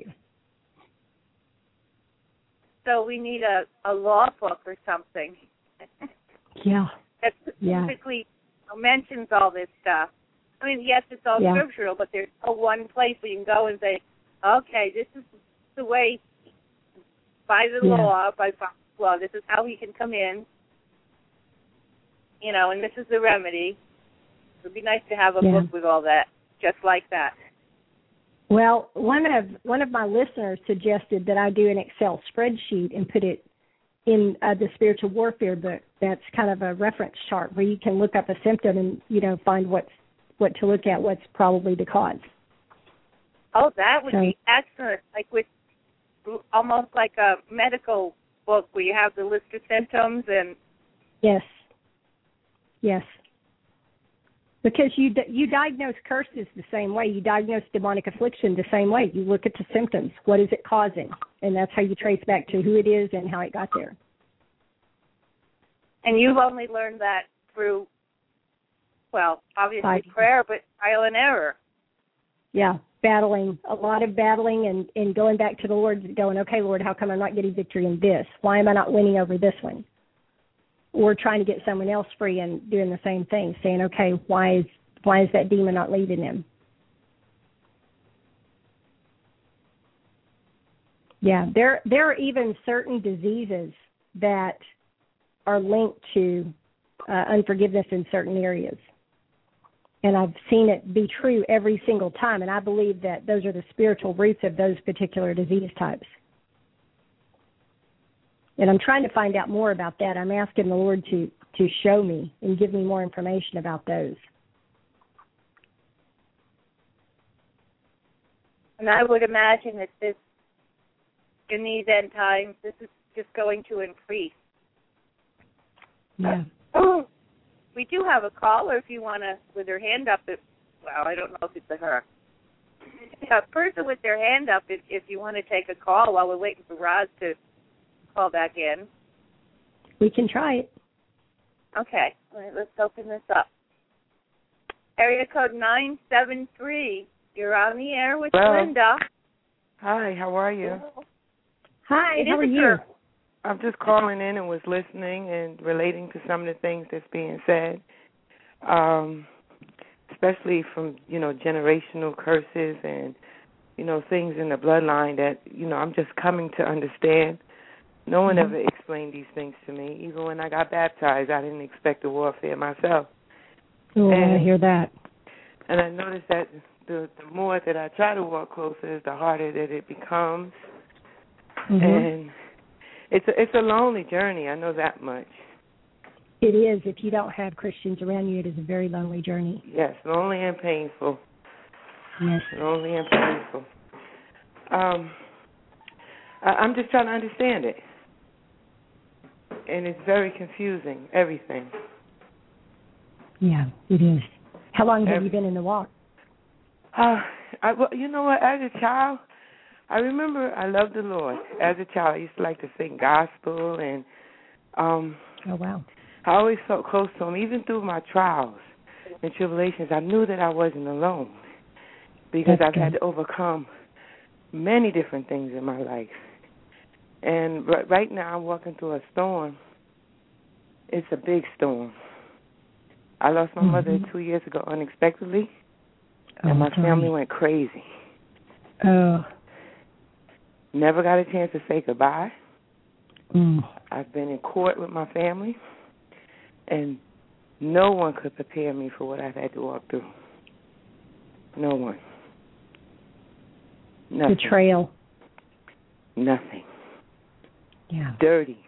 So we need a, a law book or something. Yeah. That specifically yeah. mentions all this stuff. I mean, yes, it's all yeah. scriptural, but there's no one place where you can go and say, okay, this is the way, by the yeah. law, by law, this is how he can come in, you know, and this is the remedy. It would be nice to have a yeah. book with all that, just like that. Well, one of one of my listeners suggested that I do an Excel spreadsheet and put it in uh, the spiritual warfare book. That's kind of a reference chart where you can look up a symptom and, you know, find what's what to look at, what's probably the cause. Oh, that would so, be excellent. Like with almost like a medical book where you have the list of symptoms and. Yes. Yes. Because you you diagnose curses the same way. You diagnose demonic affliction the same way. You look at the symptoms. What is it causing? And that's how you trace back to who it is and how it got there. And you've only learned that through, well, obviously Fighting. prayer, but trial and error. Yeah, battling, a lot of battling and, and going back to the Lord and going, okay, Lord, how come I'm not getting victory in this? Why am I not winning over this one? Or trying to get someone else free and doing the same thing, saying, okay, why is why is that demon not leaving him? Yeah, there there are even certain diseases that are linked to uh, unforgiveness in certain areas. And I've seen it be true every single time, and I believe that those are the spiritual roots of those particular disease types. And I'm trying to find out more about that. I'm asking the Lord to, to show me and give me more information about those. And I would imagine that this, in these end times, this is just going to increase. Yeah. Oh, we do have a caller if you want to, with her hand up. If, well, I don't know if it's a her. A person with their hand up if, if you want to take a call while we're waiting for Roz to call back in. We can try it. Okay. All right, let's open this up. Area code nine seven three. You're on the air with Hello. Linda. Hi, how are you? Hi, it how are you? Girl. I'm just calling in and was listening and relating to some of the things that's being said, um, especially from, you know, generational curses and, you know, things in the bloodline that, you know, I'm just coming to understand. No one mm-hmm. ever explained these things to me. Even when I got baptized, I didn't expect the warfare myself. Oh, and, I hear that. And I noticed that the, the more that I try to walk closer, the harder that it becomes. Mm-hmm. And it's a, it's a lonely journey. I know that much. It is. If you don't have Christians around you, it is a very lonely journey. Yes, lonely and painful. Yes. Lonely and painful. Um, I, I'm just trying to understand it. And it's very confusing, everything. Yeah, it is. How long have Every, you been in the walk? Uh, I, well, you know what? As a child, I remember I loved the Lord. As a child, I used to like to sing gospel, and um, oh wow, I always felt close to Him, even through my trials and tribulations. I knew that I wasn't alone because That's I've good. had to overcome many different things in my life. And right, right now, I'm walking through a storm. It's a big storm. I lost my mm-hmm. mother two years ago unexpectedly. Oh, and my sorry. family went crazy. Oh. Never got a chance to say goodbye. Mm. I've been in court with my family, and no one could prepare me for what I've had to walk through. No one. Nothing. Betrayal. Nothing. Yeah. Dirty.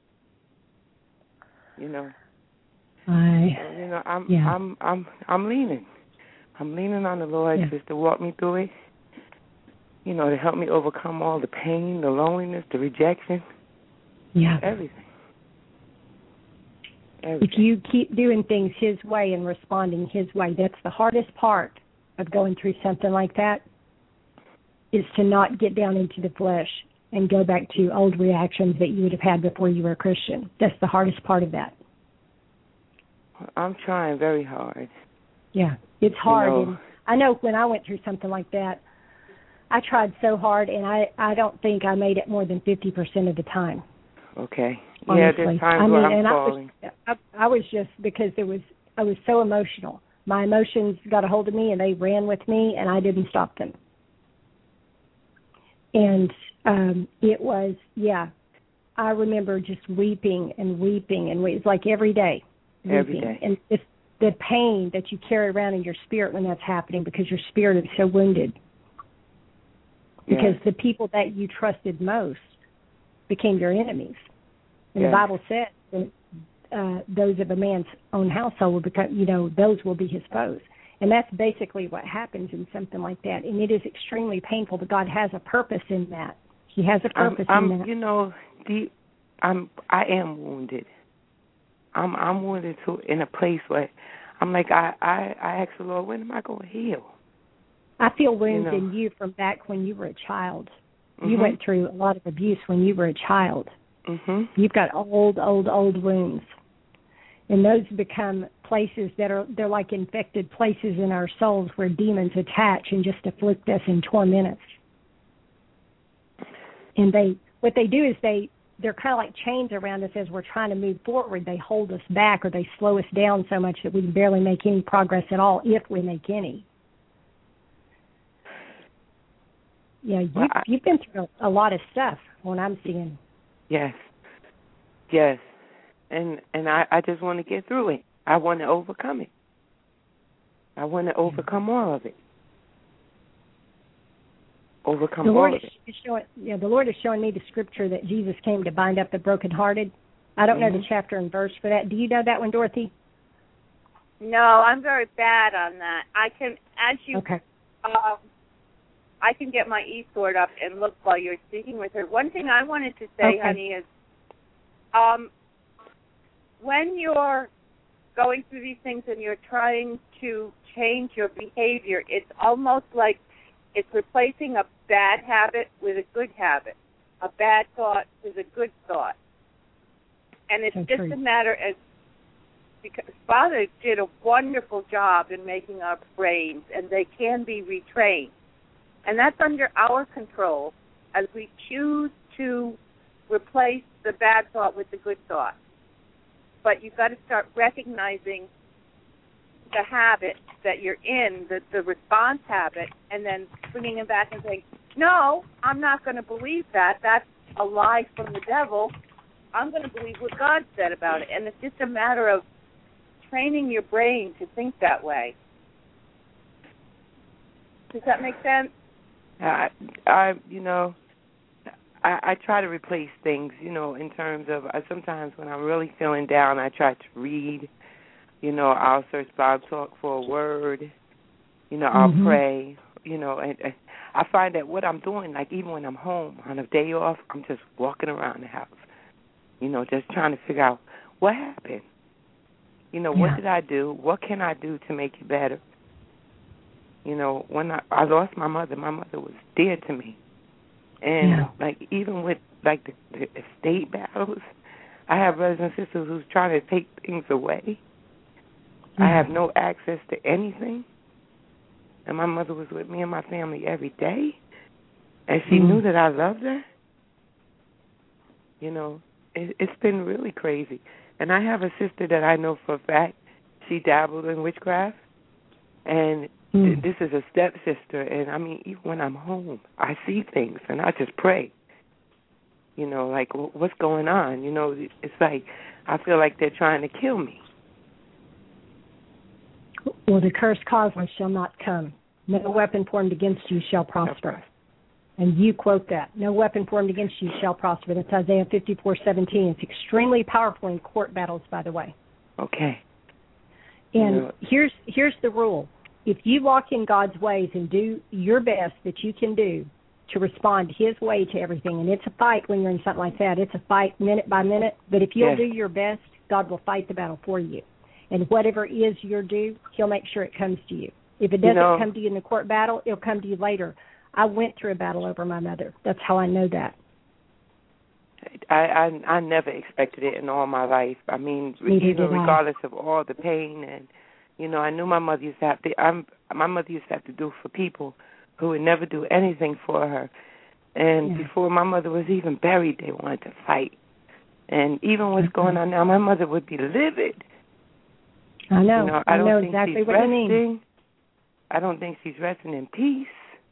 You know. I. So, you know, I'm, yeah. I'm, I'm, I'm leaning. I'm leaning on the Lord yeah. just to walk me through it. You know, to help me overcome all the pain, the loneliness, the rejection. Yeah. Everything. Everything. If you keep doing things His way and responding His way, that's the hardest part of going through something like that, is to not get down into the flesh and go back to old reactions that you would have had before you were a Christian. That's the hardest part of that. I'm trying very hard. Yeah, it's hard. You know, and I know when I went through something like that, I tried so hard, and I, I don't think I made it more than fifty percent of the time. Okay. Honestly. Yeah, there's times I mean, where I'm and falling. I was, I, I was just, because it was, I was so emotional. My emotions got a hold of me, and they ran with me, and I didn't stop them. And um, it was, yeah, I remember just weeping and weeping, and we, it's like every day. Weeping. Every day. And it's the pain that you carry around in your spirit when that's happening, because your spirit is so wounded. Because yes. the people that you trusted most became your enemies. And yes. the Bible said that uh, those of a man's own household will become, you know, those will be his foes. And that's basically what happens in something like that. And it is extremely painful, but God has a purpose in that. He has a purpose I'm, I'm, in that. You know, deep, I'm, I am wounded. I'm, I'm wounded to in a place where I'm like, I, I, I ask the Lord, when am I going to heal? I feel wounds you know. in you from back when you were a child. Mm-hmm. You went through a lot of abuse when you were a child. Mm-hmm. You've got old, old, old wounds. And those become places that are, they're like infected places in our souls where demons attach and just afflict us and torment us. And they, what they do is they, they're kind of like chains around us as we're trying to move forward. They hold us back, or they slow us down so much that we can barely make any progress at all, if we make any. Yeah, you, well, I, you've been through a lot of stuff, what I'm seeing. Yes. Yes. And and I, I just want to get through it. I want to overcome it. I want to overcome all of it. Overcome the Lord all of is it. Showing, yeah, the Lord is showing me the scripture that Jesus came to bind up the brokenhearted. I don't mm-hmm. know the chapter and verse for that. Do you know that one, Dorothy? No, I'm very bad on that. I can, as you, okay. uh, I can get my e-sword up and look while you're speaking with her. One thing I wanted to say, okay. honey, is um, when you're going through these things and you're trying to change your behavior, it's almost like it's replacing a bad habit with a good habit, a bad thought with a good thought. And it's so just true. a matter of, because Father did a wonderful job in making our brains, and they can be retrained. And that's under our control as we choose to replace the bad thought with the good thought. But you've got to start recognizing the habit that you're in, the, the response habit, and then bringing it back and saying, no, I'm not going to believe that. That's a lie from the devil. I'm going to believe what God said about it. And it's just a matter of training your brain to think that way. Does that make sense? I, I, you know, I, I try to replace things, you know, in terms of, I, sometimes when I'm really feeling down, I try to read, you know, I'll search Blog Talk for a word, you know, I'll mm-hmm. pray, you know, and, and I find that what I'm doing, like even when I'm home on a day off, I'm just walking around the house, you know, just trying to figure out what happened. You know, yeah. what did I do? What can I do to make it better? You know, when I, I lost my mother, my mother was dear to me. And, yeah. like, even with, like, the, the estate battles, I have brothers and sisters who's trying to take things away. Yeah. I have no access to anything. And my mother was with me and my family every day. And she mm. knew that I loved her. You know, it, it's been really crazy. And I have a sister that I know for a fact, she dabbled in witchcraft. And Mm. This is a stepsister, and, I mean, even when I'm home, I see things, and I just pray. You know, like, what's going on? You know, it's like I feel like they're trying to kill me. Well, the cursed causeless shall not come. No weapon formed against you shall prosper. And you quote that. No weapon formed against you shall prosper. That's Isaiah fifty-four seventeen. It's extremely powerful in court battles, by the way. Okay. And you know, here's here's the rule. If you walk in God's ways and do your best that you can do to respond His way to everything, and it's a fight when you're in something like that. It's a fight minute by minute. But if you'll yes. do your best, God will fight the battle for you. And whatever is your due, He'll make sure it comes to you. If it doesn't you know, come to you in the court battle, it'll come to you later. I went through a battle over my mother. That's how I know that. I, I I never expected it in all my life. I mean, Neither even did I. regardless of all the pain, and you know, I knew my mother used to have to. I'm my mother used to have to do for people who would never do anything for her. And yeah. before my mother was even buried, they wanted to fight. And even what's going on now, my mother would be livid. I know. You know I, I don't know think exactly she's what resting. you mean. I don't think she's resting in peace.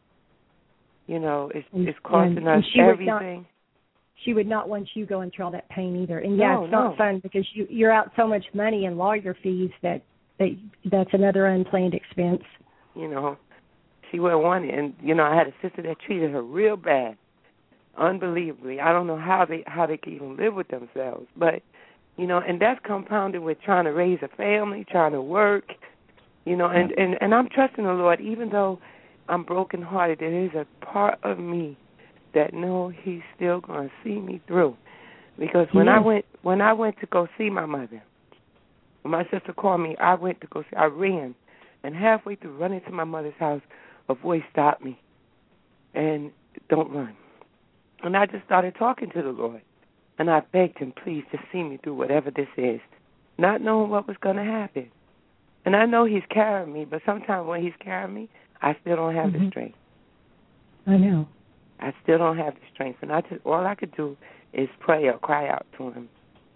You know, it's, and, it's costing and, us and everything. Not, she would not want you going through all that pain either. And yeah, no, it's not no. fun because you, you're out so much money in lawyer fees that, that that's another unplanned expense. You know, she wouldn't want it. And, you know, I had a sister that treated her real bad, unbelievably. I don't know how they how they can even live with themselves. But, you know, and that's compounded with trying to raise a family, trying to work, you know, and, and, and I'm trusting the Lord, even though I'm brokenhearted, there is a part of me that know He's still going to see me through. Because when yes. I went when I went to go see my mother, when my sister called me, I went to go see, I ran. And halfway through running to my mother's house, a voice stopped me. And don't run. And I just started talking to the Lord. And I begged Him, please, just see me through whatever this is, not knowing what was going to happen. And I know He's carrying me, but sometimes when He's carrying me, I still don't have mm-hmm. the strength. I know. I still don't have the strength. And I just all I could do is pray or cry out to Him.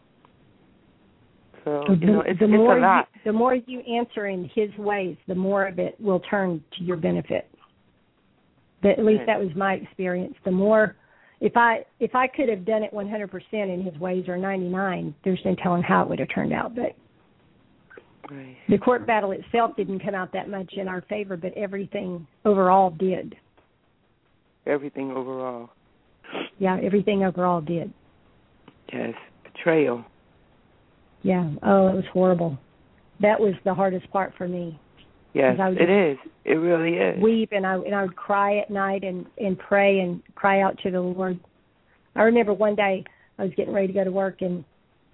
So, the, you know, it's, the it's more a lot. You, the more you answer in His ways, the more of it will turn to your benefit. But at least that was my experience. The more, if I if I could have done it one hundred percent in His ways or ninety-nine, there's no telling how it would have turned out. But right. The court battle itself didn't come out that much in our favor, but everything overall did. Everything overall. Yeah, everything overall did. Yes, betrayal. Yeah, oh, it was horrible. That was the hardest part for me. Yes, it is. It really is. Weep, and I and I would cry at night and, and pray and cry out to the Lord. I remember one day I was getting ready to go to work, and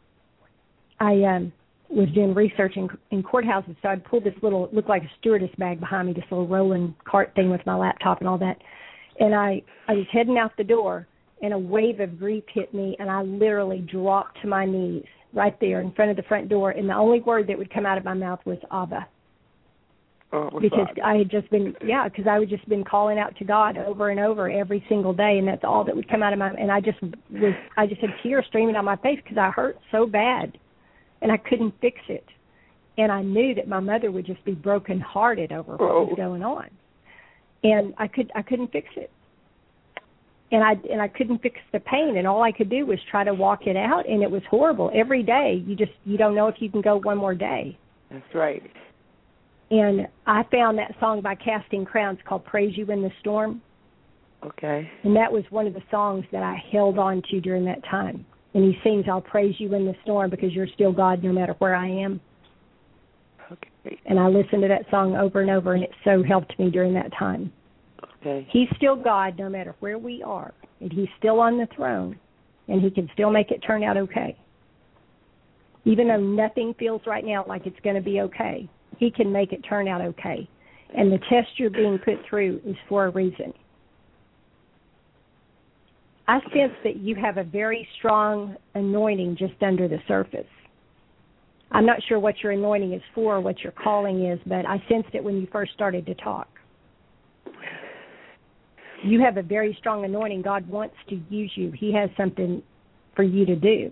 I um, was doing research in, in courthouses, so I'd pull this little, it looked like a stewardess bag behind me, this little rolling cart thing with my laptop and all that. And I, I was heading out the door, and a wave of grief hit me, and I literally dropped to my knees right there in front of the front door, and the only word that would come out of my mouth was Abba. Oh, because God. I had just been, yeah, because I had just been calling out to God over and over every single day, and that's all that would come out of my, and I just was, I just had tears streaming down my face because I hurt so bad, and I couldn't fix it. And I knew that my mother would just be brokenhearted over what oh. was going on. And I could I couldn't fix it. And I and I couldn't fix the pain, and all I could do was try to walk it out, and it was horrible. Every day you just you don't know if you can go one more day. That's right. And I found that song by Casting Crowns called Praise You in the Storm. Okay. And that was one of the songs that I held on to during that time. And he sings, I'll praise you in the storm because you're still God no matter where I am. Okay. And I listened to that song over and over, and it so helped me during that time. Okay. He's still God no matter where we are, and He's still on the throne, and He can still make it turn out okay. Even though nothing feels right now like it's going to be okay, He can make it turn out okay. And the test you're being put through is for a reason. I sense that you have a very strong anointing just under the surface. I'm not sure what your anointing is for or what your calling is, but I sensed it when you first started to talk. You have a very strong anointing. God wants to use you. He has something for you to do.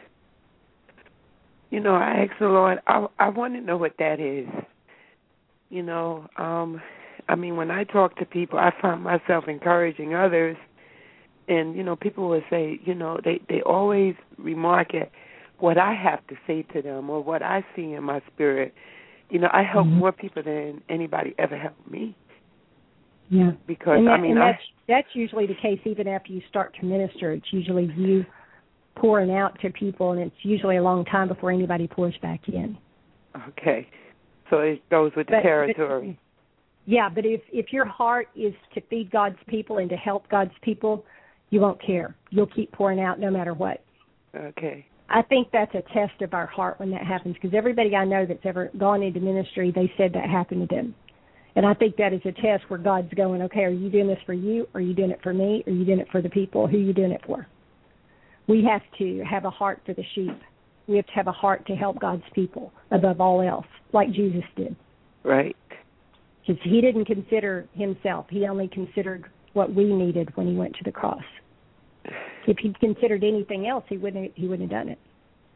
You know, I asked the Lord, I, I want to know what that is. you know, um, I mean, when I talk to people, I find myself encouraging others. And, you know, people will say, you know, they, they always remark at what I have to say to them or what I see in my spirit. You know, I help mm-hmm. more people than anybody ever helped me. Yeah. Because, and that, I mean, and that's, I, that's usually the case even after you start to minister. It's usually you pouring out to people, and it's usually a long time before anybody pours back in. Okay. So it goes with the but, territory. But, yeah, but if, if your heart is to feed God's people and to help God's people, you won't care. You'll keep pouring out no matter what. Okay. I think that's a test of our heart when that happens, because everybody I know that's ever gone into ministry, they said that happened to them. And I think that is a test where God's going, okay, are you doing this for you? Or are you doing it for me? Or are you doing it for the people? Who are you doing it for? We have to have a heart for the sheep. We have to have a heart to help God's people above all else, like Jesus did. Right. Because he didn't consider himself. He only considered what we needed when he went to the cross. If he'd considered anything else, he wouldn't he wouldn't have done it.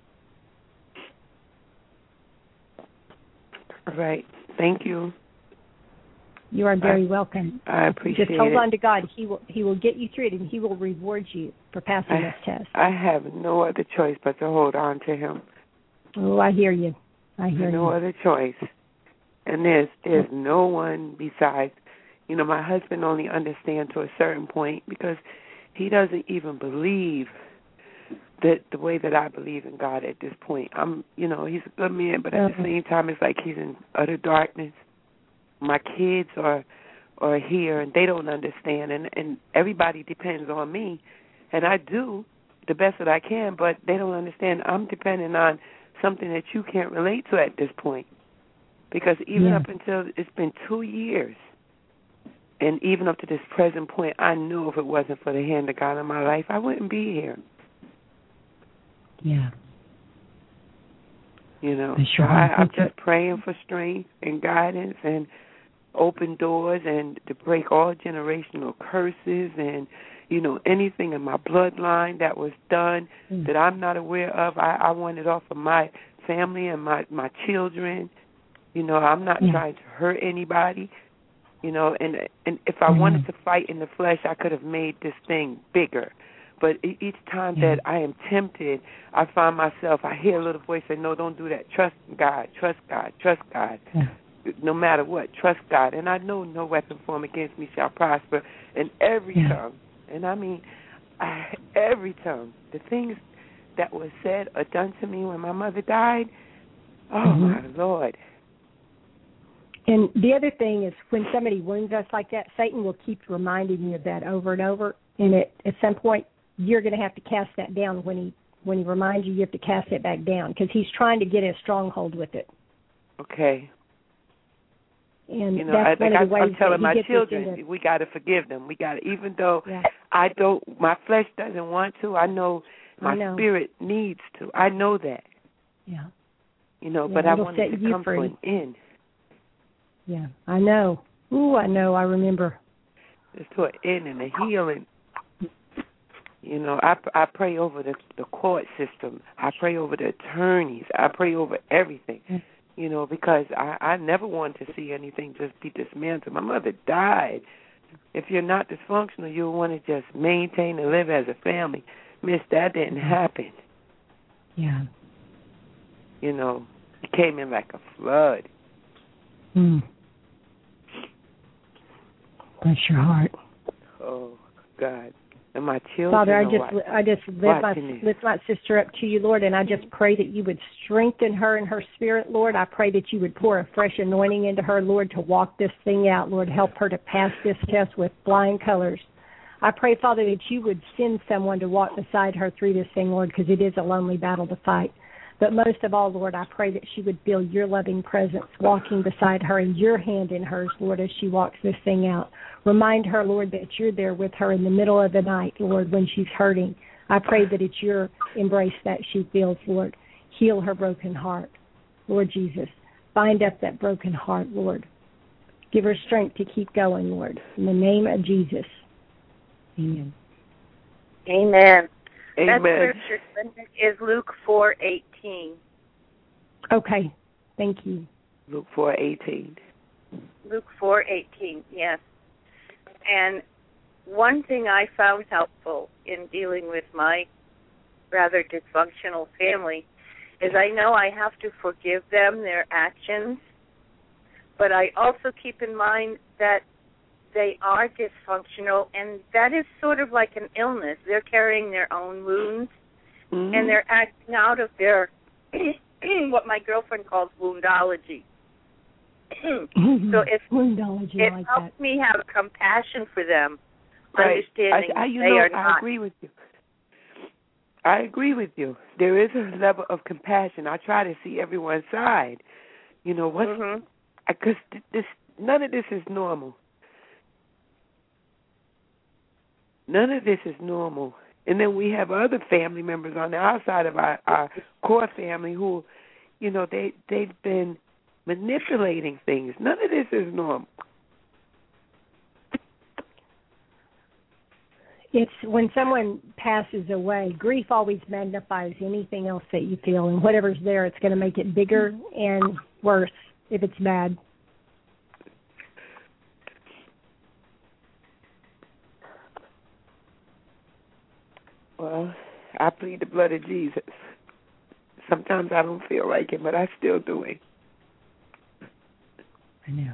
Right. Thank you. You are very I, welcome. I appreciate it. Just hold on to God. He will He will get you through it, and He will reward you for passing I, this test. I have no other choice but to hold on to Him. Oh, I hear you. I hear no you. other choice. And there's there's no one besides. You know, my husband only understands to a certain point because he doesn't even believe that the way that I believe in God at this point. I'm, you know, he's a good man, but at the same time, it's like he's in utter darkness. My kids are are here, and they don't understand, and, and everybody depends on me, and I do the best that I can, but they don't understand. I'm depending on something that you can't relate to at this point, because even yeah. up until it's been two years, and even up to this present point, I knew if it wasn't for the hand of God in my life, I wouldn't be here. Yeah. You know, sure I, I'm just praying for strength and guidance and open doors and to break all generational curses and, you know, anything in my bloodline that was done mm. that I'm not aware of. I, I want it off of my family and my, my children. You know, I'm not yeah. trying to hurt anybody. You know, and and if I mm. wanted to fight in the flesh, I could have made this thing bigger. But each time yeah. that I am tempted, I find myself, I hear a little voice say, no, don't do that. Trust God, trust God, trust God. Yeah. No matter what, trust God. And I know no weapon formed against me shall prosper. And every yeah. tongue, and I mean I, every tongue, the things that were said or done to me when my mother died, oh, mm-hmm. my Lord. And the other thing is when somebody wounds us like that, Satan will keep reminding you of that over and over. And at, at some point, you're going to have to cast that down. When he when he reminds you, you have to cast it back down because he's trying to get a stronghold with it. Okay. And you know, that's I, one like of the I, ways I'm telling that my he gets children, into, we got to forgive them. We got to, even though yeah. I don't, my flesh doesn't want to. I know my I know. spirit needs to. I know that. Yeah. You know, yeah, but I want it to come free. to an end. Yeah, I know. Ooh, I know. I remember. It's to an end and a healing. You know, I, I pray over the, the court system. I pray over the attorneys. I pray over everything, mm. you know, because I, I never wanted to see anything just be dismantled. My mother died. If you're not dysfunctional, you'll want to just maintain and live as a family. Miss, that didn't happen. Yeah. You know, it came in like a flood. Mm. Bless your heart. Oh, God. And my children Father, I are just watching, I just lift my, lift my sister up to you, Lord, and I just pray that you would strengthen her in her spirit, Lord. I pray that you would pour a fresh anointing into her, Lord, to walk this thing out, Lord. Help her to pass this test with flying colors. I pray, Father, that you would send someone to walk beside her through this thing, Lord, because it is a lonely battle to fight. But most of all, Lord, I pray that she would feel your loving presence walking beside her and your hand in hers, Lord, as she walks this thing out. Remind her, Lord, that you're there with her in the middle of the night, Lord, when she's hurting. I pray that it's your embrace that she feels, Lord. Heal her broken heart, Lord Jesus. Bind up that broken heart, Lord. Give her strength to keep going, Lord. In the name of Jesus. Amen. Amen. Amen. That scripture is Luke four eighteen. Okay. Thank you. Luke four eighteen. Luke four eighteen, yes. And one thing I found helpful in dealing with my rather dysfunctional family is I know I have to forgive them their actions, but I also keep in mind that they are dysfunctional, and that is sort of like an illness. They're carrying their own wounds, mm-hmm. and they're acting out of their, what my girlfriend calls woundology. So if woundology, it like helps that. me have compassion for them, right. understanding I, I, you they know, are not. I agree with you. I agree with you. There is a level of compassion. I try to see everyone's side. You know, what's, because mm-hmm. this, none of this is normal. None of this is normal. And then we have other family members on the outside of our, our core family who, you know, they, they've been manipulating things. None of this is normal. It's when someone passes away, grief always magnifies anything else that you feel, and whatever's there, it's going to make it bigger and worse if it's bad. Well, I plead the blood of Jesus. Sometimes I don't feel like it, but I still do it. I know.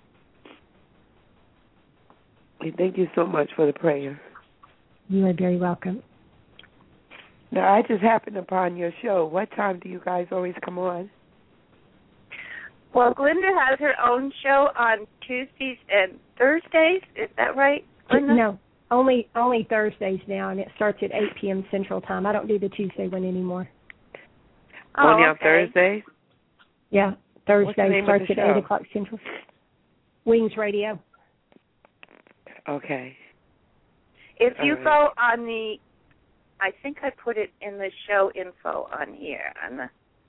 And thank you so much for the prayer. You are very welcome. Now, I just happened upon your show. What time do you guys always come on? Well, Glinda has her own show on Tuesdays and Thursdays. Is that right, Glinda? No, only only Thursdays now, and it starts at eight p.m. Central Time. I don't do the Tuesday one anymore. Oh, Only okay. on Thursdays? Yeah, Thursday starts at show? eight o'clock Central. Wings Radio. Okay. If you right. go on the, I think I put it in the show info on here. On the,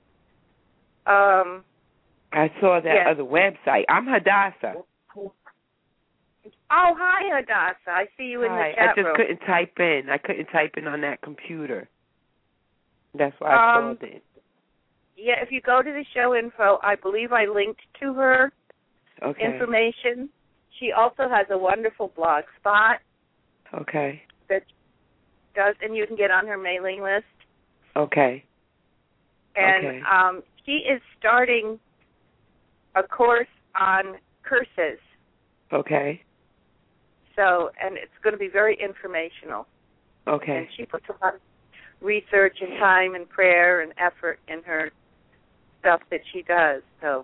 um, I saw that yes. other website. I'm Hadassah. Oh, hi, Hadassah. I see you in hi. the chat I just room. couldn't type in. I couldn't type in on that computer. That's why I um, called it. Yeah, if you go to the show info, I believe I linked to her okay. information. She also has a wonderful blog spot. Okay. That does, and you can get on her mailing list. Okay. And okay. um, she is starting a course on curses. Okay. So, and it's going to be very informational. Okay. And she puts a lot of research and time and prayer and effort in her stuff that she does. So,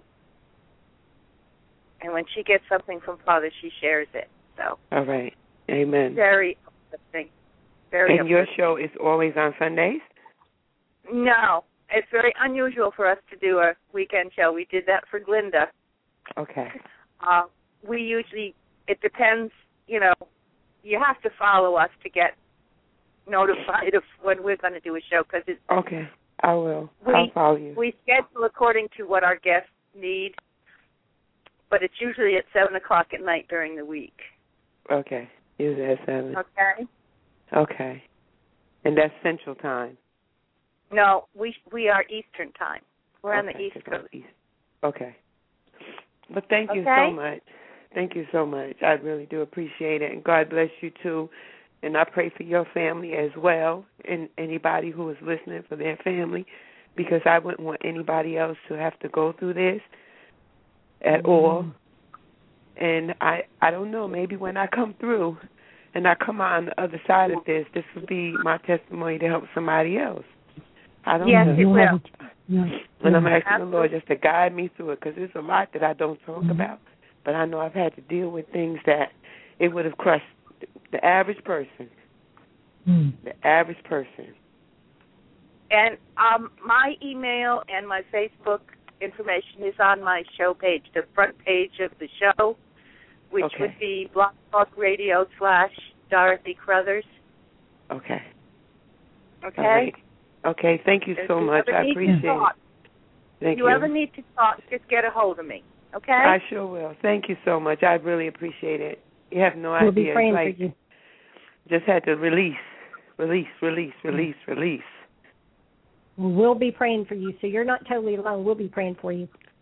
and when she gets something from Father, she shares it. So. All right. Amen. Very uplifting. Very and your uplifting. show is always on Sundays? No. It's very unusual for us to do a weekend show. We did that for Glinda. Okay. Uh, we usually, it depends, you know, you have to follow us to get notified of when we're going to do a show. Cause it's, okay. I will. We, I'll follow you. We schedule according to what our guests need, but it's usually at seven o'clock at night during the week. Okay. Usually at seven. Okay. Okay. And that's Central Time? No, we we are Eastern Time. We're okay, on the East Coast. East. Okay. But thank you okay? so much. Thank you so much. I really do appreciate it. And God bless you, too. And I pray for your family as well, and anybody who is listening for their family, because I wouldn't want anybody else to have to go through this at mm-hmm. all. And I, I don't know, maybe when I come through and I come out on the other side of this, this will be my testimony to help somebody else. I don't yes, know. Yes, it will. Yeah. And I'm asking Absolutely. the Lord just to guide me through it, because there's a lot that I don't talk mm-hmm. about. But I know I've had to deal with things that it would have crushed the average person. Mm. The average person. And um, my email and my Facebook information is on my show page, the front page of the show, which okay. would be Blog Talk Radio slash Dorothy Crothers. Okay. Okay? Right. Okay, thank you if so you much. I appreciate it. Talk, thank if you. you ever need to talk, just get a hold of me. Okay? I sure will. Thank you so much. I really appreciate it. You have no we'll idea. Be praying it's like for you. Just had to release, release, release, release, release. We'll be praying for you, so you're not totally alone. We'll be praying for you.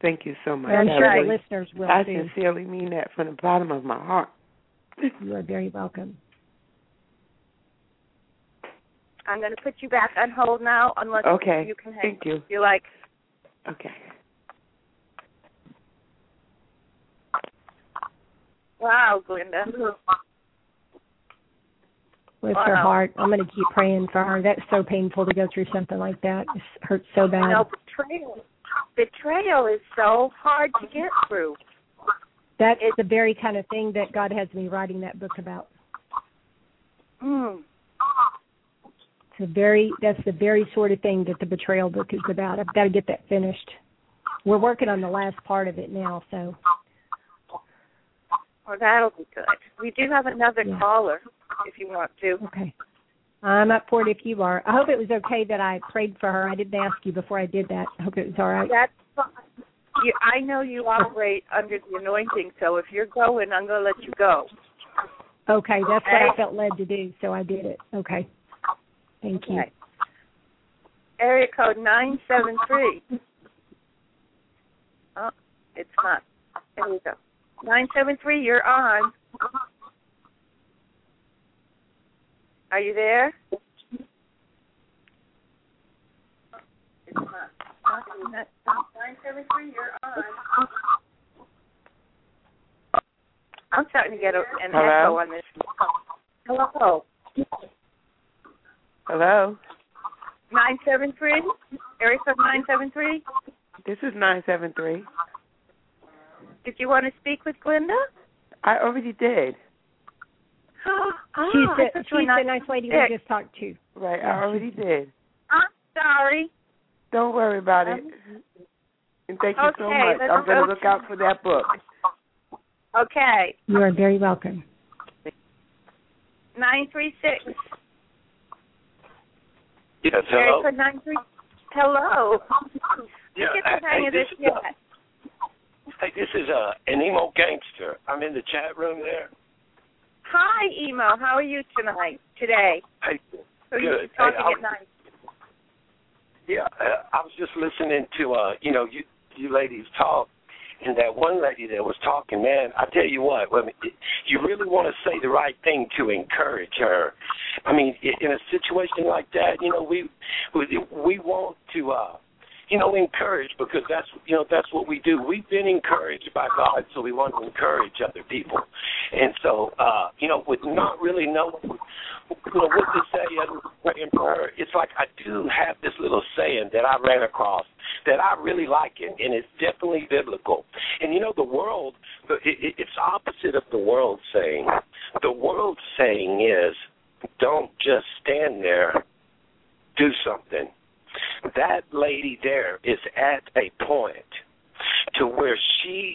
Thank you so much. I'm I sure really, the listeners will I too. sincerely mean that from the bottom of my heart. You are very welcome. I'm going to put you back on hold now, unless okay. you can hang. Thank you. If you like. Okay. Wow, Glenda. With wow. her heart, I'm going to keep praying for her. That's so painful to go through something like that. It hurts so bad. No, betrayal. Betrayal is so hard to get through. That's it's, the very kind of thing that God has me writing that book about. Mm. It's a very, that's the very sort of thing that the betrayal book is about. I've got to get that finished. We're working on the last part of it now, so. Well, that'll be good. We do have another yeah. caller, if you want to. Okay. I'm up for it if you are. I hope it was okay that I prayed for her. I didn't ask you before I did that. I hope it was all right. That's fine. You, I know you operate under the anointing, so if you're going, I'm going to let you go. Okay, that's okay. what I felt led to do, so I did it. Okay. Thank you. Okay. Area code nine seven three. Oh, it's not. There we go. nine seven three, you're on. Are you there? It's not. nine seven three, you're on. I'm starting to get a, an Hello? echo on this. Hello. Hello? nine seven three? Area code nine seven three? This is nine seven three. Did you want to speak with Glenda? I already did. ah, she's the, she's she's the nice lady we just talked to. Right, I already did. I'm sorry. Don't worry about it. And thank you okay, so much. I'm going to look out for that book. Okay. You are very welcome. nine three six. Yes, hello. nine three Hello. Yeah, Get the hang hey, of this this, yet. Hey, this is uh, an emo gangster. I'm in the chat room there. Hi, Emo. How are you tonight, today? Hey, So good. you're talking hey, at night. Yeah, uh, I was just listening to, uh, you know, you you ladies talk, and that one lady that was talking, man, I tell you what, I mean, you really want to say the right thing to encourage her. I mean, in a situation like that, you know, we we, we want to, uh, you know, encourage, because that's, you know, that's what we do. We've been encouraged by God, so we want to encourage other people. And so, uh, you know, with not really knowing, you know, what to say and praying for her, it's like I do have this little saying that I ran across that I really like, it, and it's definitely biblical. And, you know, the world, it, it's opposite of the world saying. The world saying is, don't just stand there, do something. That lady there is at a point to where she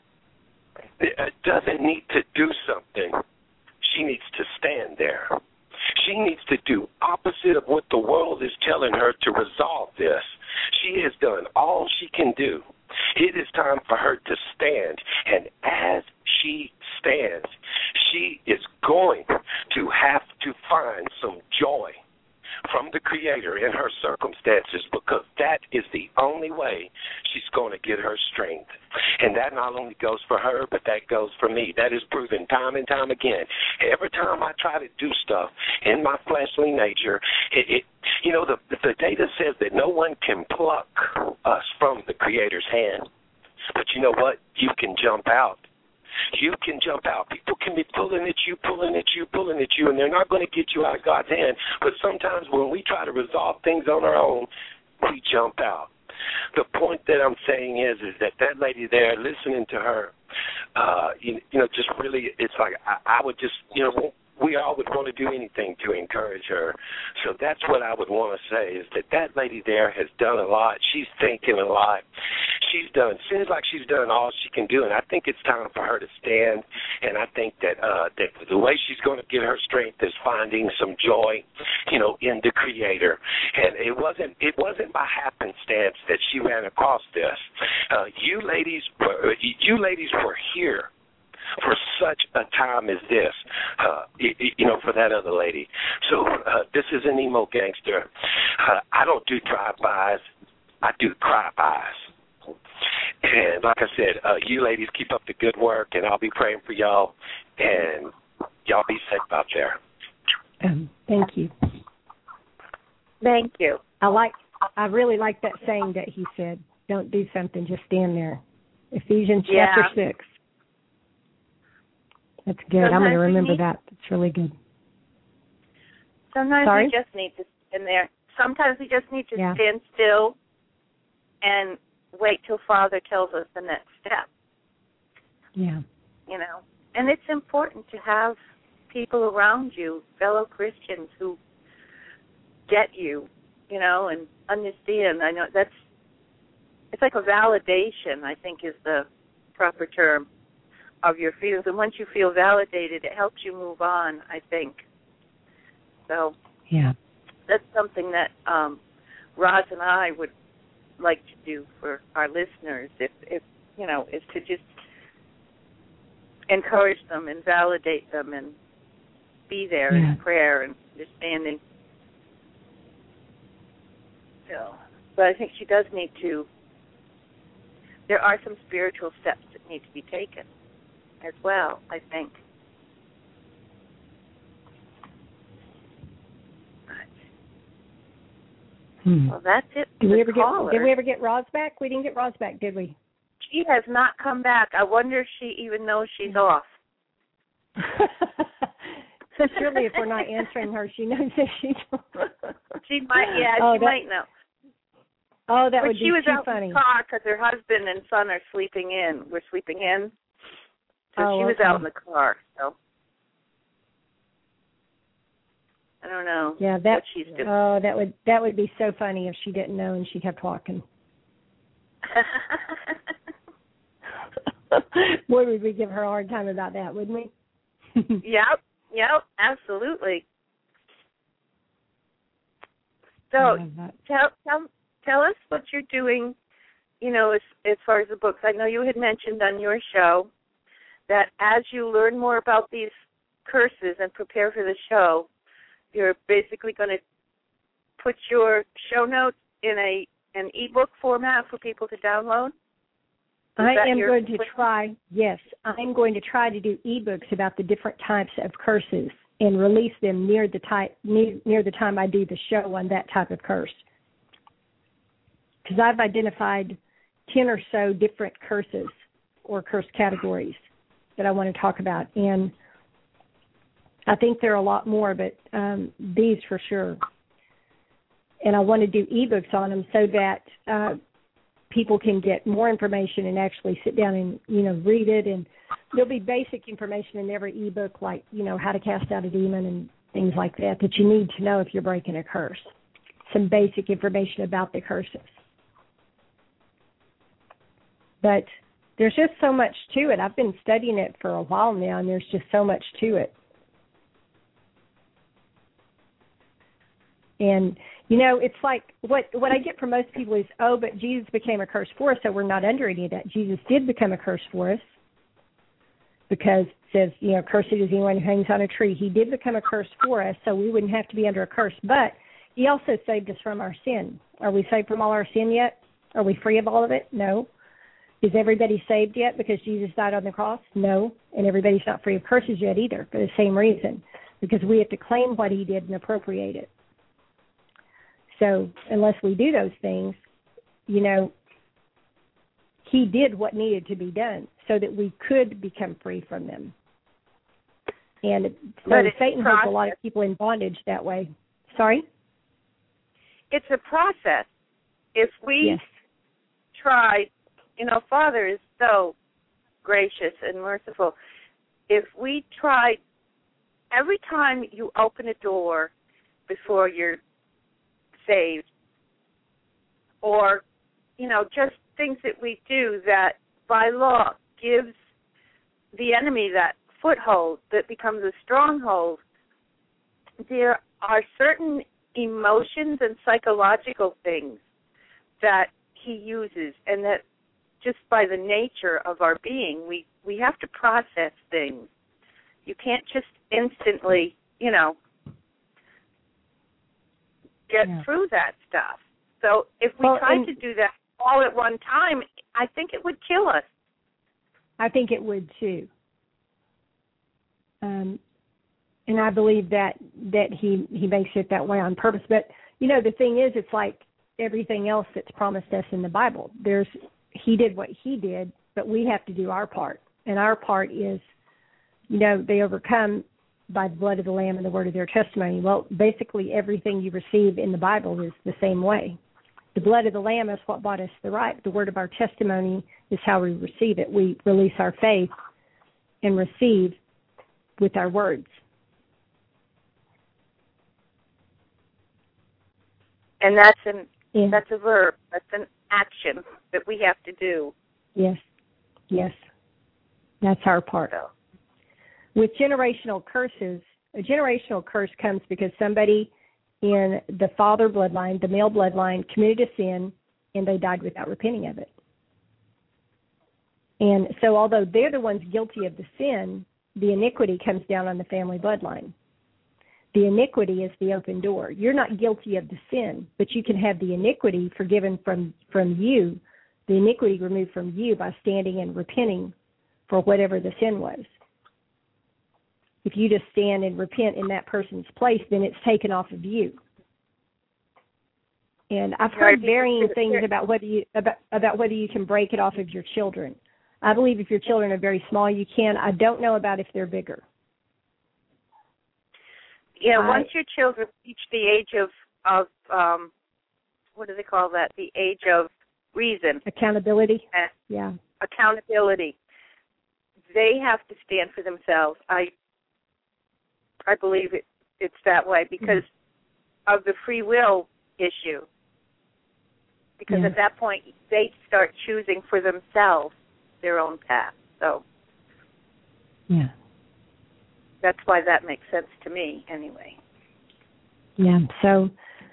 doesn't need to do something. She needs to stand there. She needs to do opposite of what the world is telling her to resolve this. She has done all she can do. It is time for her to stand. And as she stands, she is going to have to find some joy from the Creator in her circumstances, because that is the only way she's going to get her strength. And that not only goes for her, but that goes for me. That is proven time and time again. Every time I try to do stuff in my fleshly nature, it, it you know, the, the data says that no one can pluck us from the Creator's hand. But you know what? You can jump out. You can jump out. People can be pulling at you, pulling at you, pulling at you, and they're not going to get you out of God's hand. But sometimes when we try to resolve things on our own, we jump out. The point that I'm saying is, is that that lady there, listening to her, uh, you, you know, just really, it's like I, I would just, you know, we all would want to do anything to encourage her. So that's what I would want to say, is that that lady there has done a lot. She's thinking a lot. She's done, seems like she's done all she can do, and I think it's time for her to stand. And I think that uh, that the way she's going to get her strength is finding some joy, you know, in the Creator. And it wasn't it wasn't by happenstance that she ran across this. Uh, you ladies, were, you ladies were here for such a time as this, uh, you know, for that other lady. So uh, this is an emo gangster. Uh, I don't do drive-bys. I do cry-bys. And like I said, uh, you ladies keep up the good work, and I'll be praying for y'all, and y'all be safe out there. Um, thank you. Thank you. I like. I really like that saying that he said. Don't do something, just stand there. Ephesians yeah. chapter six. That's good. Sometimes I'm going to remember need, that. It's really good. Sometimes Sorry? we just need to stand there. Sometimes we just need to yeah. stand still and wait till Father tells us the next step. Yeah. You know, and it's important to have people around you, fellow Christians, who get you, you know, and understand. I know that's, it's like a validation, I think is the proper term, of your feelings. And once you feel validated, it helps you move on, I think. So yeah, that's something that um, Roz and I would like to do for our listeners, if, if you know, is to just encourage them and validate them and be there yeah. in prayer and understanding. So, but I think she does need to, there are some spiritual steps that need to be taken as well, I think. Hmm. Well, that's it. Did we ever caller. get? Did we ever get Roz back? We didn't get Roz back, did we? She has not come back. I wonder if she even knows she's off. Surely, if we're not answering her, she knows that she's off. She might. Yeah, oh, she that, might know. Oh, that but would she be was too out funny. in the car because her husband and son are sleeping in. We're sleeping in. So oh, she was okay. out in the car. So I don't know yeah, that, what she's doing. Oh, that would that would be so funny if she didn't know and she kept walking. Boy, would we give her a hard time about that, wouldn't we? Yep, yep, absolutely. So tell tell tell us what you're doing, you know, as as far as the books. I know you had mentioned on your show that as you learn more about these curses and prepare for the show, you're basically going to put your show notes in a an ebook format for people to download? Is I am your, going to try, yes, I'm going to try to do ebooks about the different types of curses and release them near the, type, near, near the time I do the show on that type of curse. Because I've identified ten or so different curses or curse categories that I want to talk about. And I think there are a lot more, but um, these for sure. And I want to do ebooks on them so that uh, people can get more information and actually sit down and, you know, read it. And there'll be basic information in every ebook, like, you know, how to cast out a demon and things like that, that you need to know if you're breaking a curse. Some basic information about the curses. But there's just so much to it. I've been studying it for a while now, and there's just so much to it. And, you know, it's like what what I get from most people is, oh, but Jesus became a curse for us, so we're not under any of that. Jesus did become a curse for us because it says, you know, cursed is anyone who hangs on a tree. He did become a curse for us, so we wouldn't have to be under a curse. But he also saved us from our sin. Are we saved from all our sin yet? Are we free of all of it? No. Is everybody saved yet because Jesus died on the cross? No. And everybody's not free of curses yet either for the same reason, because we have to claim what he did and appropriate it. So unless we do those things, you know, he did what needed to be done so that we could become free from them. And so Satan holds a lot of people in bondage that way. Sorry? It's a process. If we yes. try, you know, Father is so gracious and merciful. If we try, every time you open a door before you're saved, or, you know, just things that we do that by law gives the enemy that foothold that becomes a stronghold, there are certain emotions and psychological things that he uses, and that just by the nature of our being, we, we have to process things. You can't just instantly, you know, get yeah. through that stuff. So if we well, try and, to do that all at one time, I think it would kill us. I think it would too. Um, and I believe that that he he makes it that way on purpose. But you know, the thing is, it's like everything else that's promised us in the Bible. There's he did what he did, but we have to do our part, and our part is, you know, they overcome by the blood of the Lamb and the word of their testimony. Well, basically everything you receive in the Bible is the same way. The blood of the Lamb is what bought us the right. The word of our testimony is how we receive it. We release our faith and receive with our words. And that's an Yeah. that's a verb. That's an action that we have to do. Yes. Yes. That's our part. So. With generational curses, a generational curse comes because somebody in the father bloodline, the male bloodline, committed a sin and they died without repenting of it. And so although they're the ones guilty of the sin, the iniquity comes down on the family bloodline. The iniquity is the open door. You're not guilty of the sin, but you can have the iniquity forgiven from, from you, the iniquity removed from you by standing and repenting for whatever the sin was. If you just stand and repent in that person's place, then it's taken off of you. And I've heard varying things about whether you about, about whether you can break it off of your children. I believe if your children are very small, you can. I don't know about if they're bigger. Yeah, I, once your children reach the age of of um, what do they call that? The age of reason, accountability. Uh, yeah, accountability. They have to stand for themselves. I. I believe it, it's that way because mm-hmm. of the free will issue. Because yeah. at that point, they start choosing for themselves their own path. So yeah, that's why that makes sense to me anyway. Yeah, so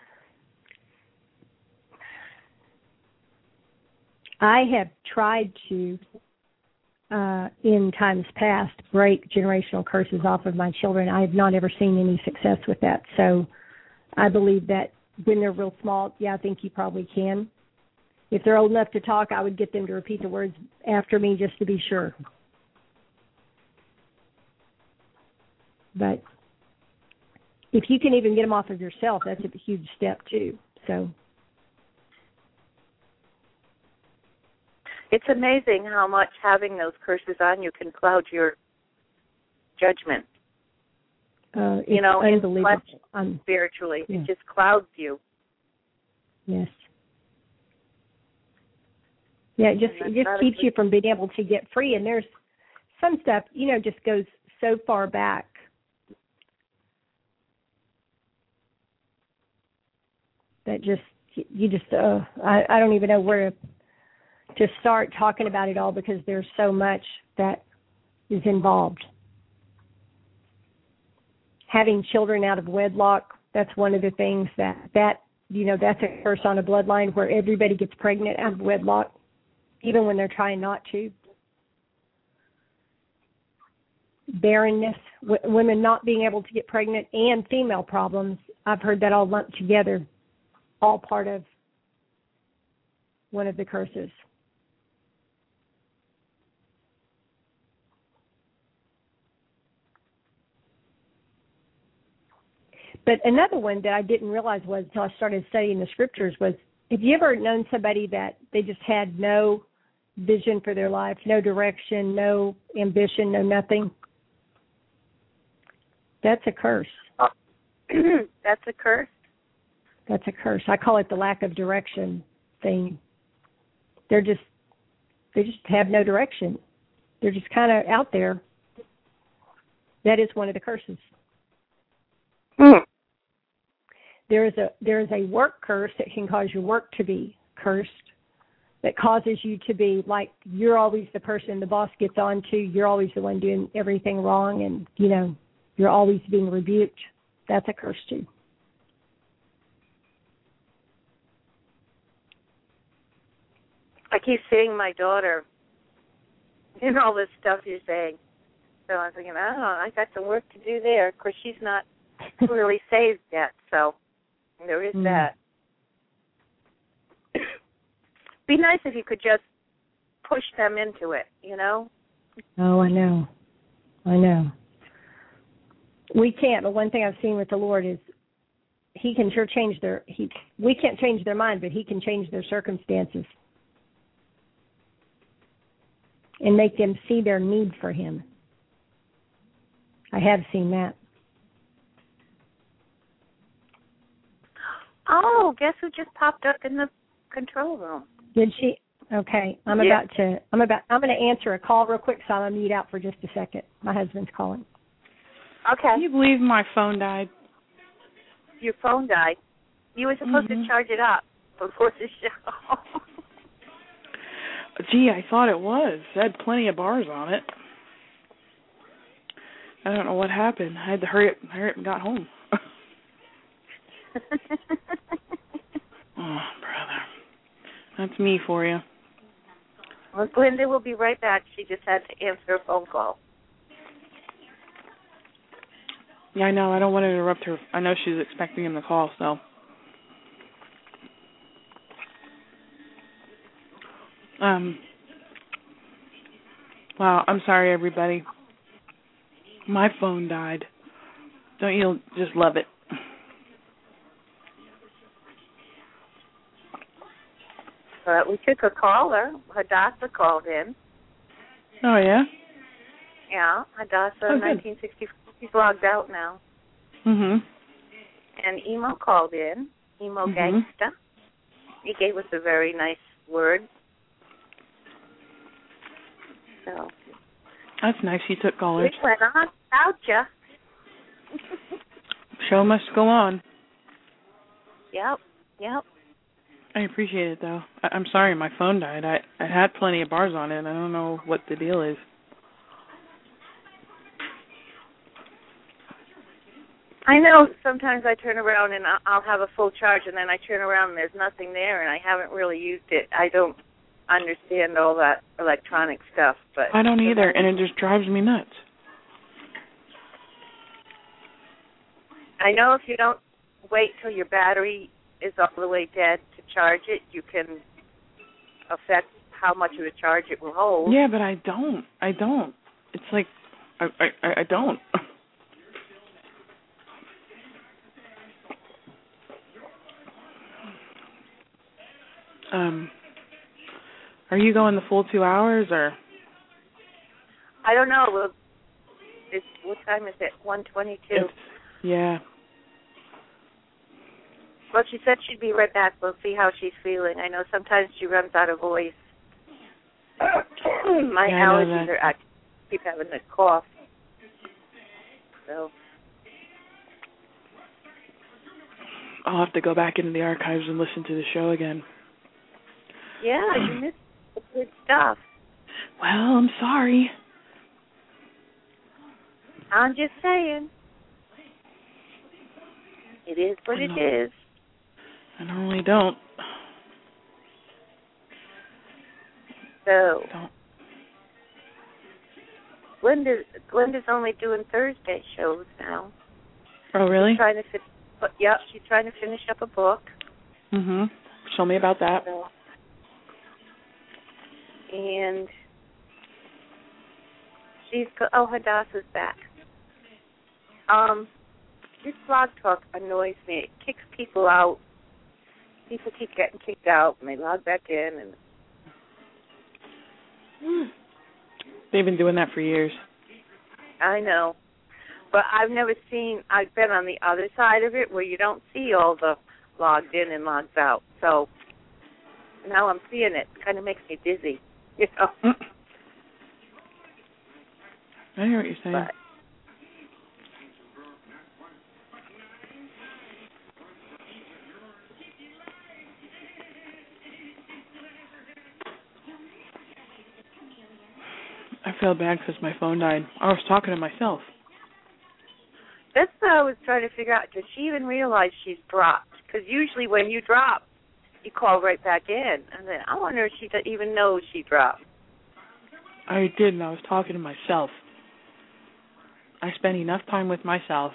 I have tried to Uh, in times past, break generational curses off of my children. I have not ever seen any success with that. So I believe that when they're real small, yeah, I think you probably can. If they're old enough to talk, I would get them to repeat the words after me just to be sure. But if you can even get them off of yourself, that's a huge step too. So it's amazing how much having those curses on you can cloud your judgment. Uh, you know, unbelievable. Um, spiritually, yeah. It just clouds you. Yes. Yeah, it just it just keeps you from being able to get free. And there's some stuff, you know, just goes so far back. That just you just uh, I I don't even know where to. to start talking about it all because there's so much that is involved. Having children out of wedlock, that's one of the things that, that you know, that's a curse on a bloodline where everybody gets pregnant out of wedlock, even when they're trying not to. Barrenness, w- women not being able to get pregnant, and female problems, I've heard that all lumped together, all part of one of the curses. But another one that I didn't realize was until I started studying the scriptures was, have you ever known somebody that they just had no vision for their life, no direction, no ambition, no nothing? That's a curse. Oh. That's a curse? That's a curse. I call it the lack of direction thing. They're just, they just have no direction. They're just kind of out there. That is one of the curses. Hmm. There is a there is a work curse that can cause your work to be cursed, that causes you to be like you're always the person the boss gets on to, you're always the one doing everything wrong, and, you know, you're always being rebuked. That's a curse too. I keep seeing my daughter in all this stuff you're saying. So I'm thinking, oh, I got some work to do there. Of course, she's not really saved yet, so there is mm. that. be nice if you could just push them into it, you know? Oh, I know. I know. We can't, but one thing I've seen with the Lord is he can sure change their, he, we can't change their mind, but he can change their circumstances and make them see their need for him. I have seen that. Oh, guess who just popped up in the control room? Did she? Okay, I'm yeah. about to. I'm about. I'm going to answer a call real quick, so I'm gonna mute out for just a second. My husband's calling. Okay. Can you believe my phone died? Your phone died. You were supposed mm-hmm. to charge it up before the show. Gee, I thought it was. It had plenty of bars on it. I don't know what happened. I had to hurry up, hurry up and got home. Oh, brother. That's me for you. Well, Glenda will be right back. She just had to answer a phone call. Yeah, I know. I don't want to interrupt her. I know she's expecting him to call, so. Um. Wow, I'm sorry, everybody. My phone died. Don't you just love it? But we took a caller. Hadassah called in. Oh, yeah? Yeah, Hadassah, oh, nineteen sixty-four. He's logged out now. Mm-hmm. And Emo called in. Emo mm-hmm. Gangsta. He gave us a very nice word. So. That's nice. He took callers. We went on without you. Show must go on. Yep, yep. I appreciate it, though. I- I'm sorry my phone died. I, I had plenty of bars on it. I don't know what the deal is. I know sometimes I turn around and I'll have a full charge, and then I turn around and there's nothing there, and I haven't really used it. I don't understand all that electronic stuff. But I don't either, and it just drives me nuts. I know if you don't wait till your battery is all the way dead to charge it, you can affect how much of a charge it will hold. Yeah, but I don't. I don't. It's like, I I, I don't. um, are you going the full two hours, or? I don't know. Well, it's, what time is it? one twenty-two. Yeah. Well, she said she'd be right back. We'll see how she's feeling. I know sometimes she runs out of voice. My yeah, allergies are, I keep having a cough. So. I'll have to go back into the archives and listen to the show again. Yeah, you missed the good stuff. Well, I'm sorry. I'm just saying. It is what it is. I normally don't. So, don't. Glenda, Glenda's only doing Thursday shows now. Oh, really? She's trying to fit, yep, she's trying to finish up a book. Mm-hmm. Show me about that. So, and she's, oh, Hadassah's back. Um, this blog talk annoys me. It kicks people out. People keep getting kicked out, and they log back in. And they've been doing that for years. I know. But I've never seen, I've been on the other side of it where you don't see all the logged in and logged out. So now I'm seeing it. It kind of makes me dizzy, you know. Mm. I hear what you're saying. But, I feel bad because my phone died. I was talking to myself. That's what I was trying to figure out. Does she even realize she's dropped? Because usually when you drop, you call right back in. And then I wonder if she even knows she dropped. I did, and I was talking to myself. I spend enough time with myself.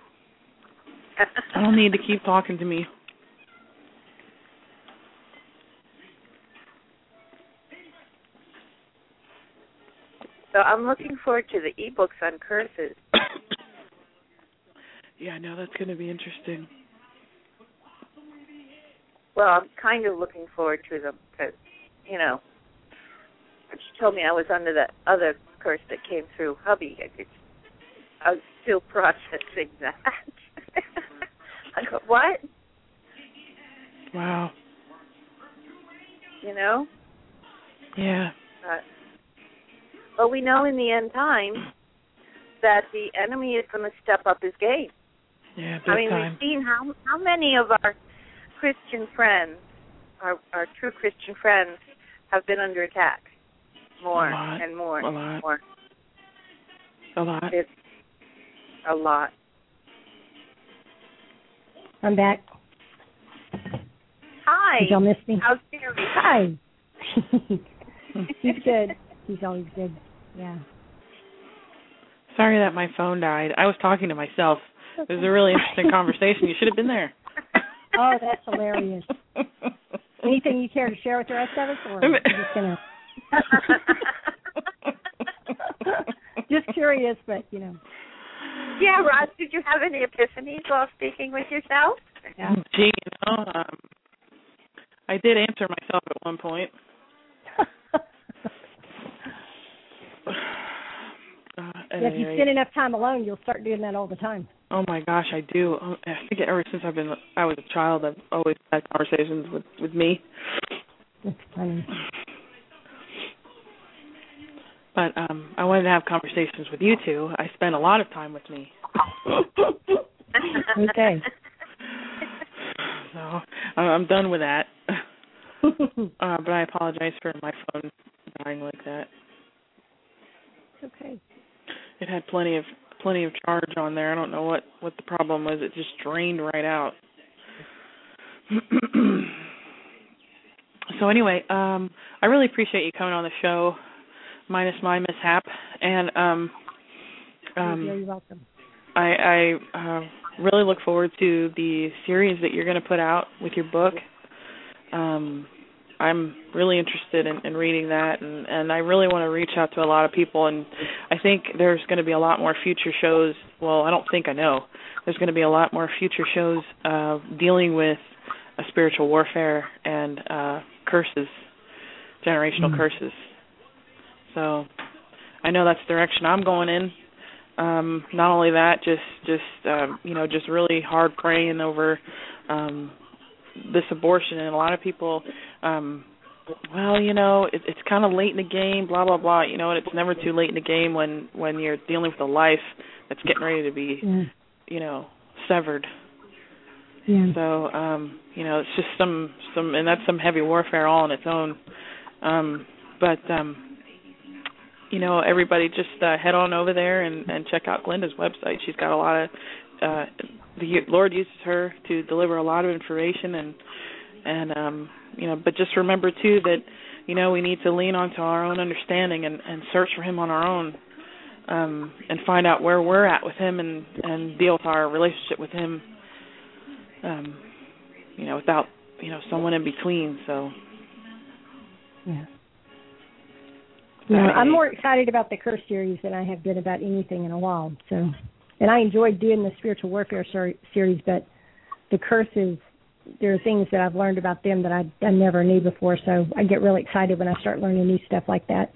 I don't need to keep talking to me. I'm looking forward to the ebooks on curses. Yeah, I know that's going to be interesting. Well, I'm kind of looking forward to them because, you know, she told me I was under that other curse that came through hubby. It's, I was still processing that. I go, what? Wow. You know? Yeah. Uh, but we know in the end time that the enemy is going to step up his game. Yeah, big I mean, time. we've seen how how many of our Christian friends, our, our true Christian friends, have been under attack. More and more a and lot. more. A lot. It's a lot. I'm back. Hi. Did y'all miss me? How's Jerry? Hi. He's good. He's always good. Yeah. Sorry that my phone died. I was talking to myself. It was a really interesting conversation. You should have been there. Oh, that's hilarious. Anything you care to share with the rest of us, or are you just gonna? Just curious, but you know. Yeah, Ross, did you have any epiphanies while speaking with yourself? Yeah. Gee, you know, um, I did answer myself at one point. Uh, if you spend enough time alone, you'll start doing that all the time. Oh my gosh, I do. I think ever since I've been, I was a child, I've always had conversations with with me. That's funny. But um, I wanted to have conversations with you two. I spend a lot of time with me. Okay. So I'm done with that. uh, but I apologize for my phone dying like that. It's okay. It had plenty of plenty of charge on there. I don't know what, what the problem was. It just drained right out. So anyway, um, I really appreciate you coming on the show, minus my mishap. And um, um, You're welcome. I, I uh, really look forward to the series that you're going to put out with your book. Um, I'm really interested in, in reading that, and, and I really want to reach out to a lot of people, and I think there's going to be a lot more future shows. Well, I don't think I know. There's going to be a lot more future shows uh, dealing with uh, spiritual warfare and uh, curses, generational mm-hmm. curses. So I know that's the direction I'm going in. Um, not only that, just, just um, you know, just really hard praying over um this abortion, and a lot of people, um, well, you know, it, it's kind of late in the game, blah, blah, blah, you know, and it's never too late in the game when, when you're dealing with a life that's getting ready to be, yeah. you know, severed. Yeah. So, um, you know, it's just some, some, and that's some heavy warfare all on its own. Um, but, um, you know, everybody just uh, head on over there and, and check out Glenda's website. She's got a lot of, uh, the Lord uses her to deliver a lot of information, and and um, you know, but just remember too that you know we need to lean onto our own understanding and, and search for Him on our own, um, and find out where we're at with Him, and, and deal with our relationship with Him, um, you know, without you know someone in between. So yeah, you know, I'm more excited about the curse series than I have been about anything in a while. So. And I enjoyed doing the spiritual warfare ser- series, but the curses, there are things that I've learned about them that I, I never knew before, so I get really excited when I start learning new stuff like that.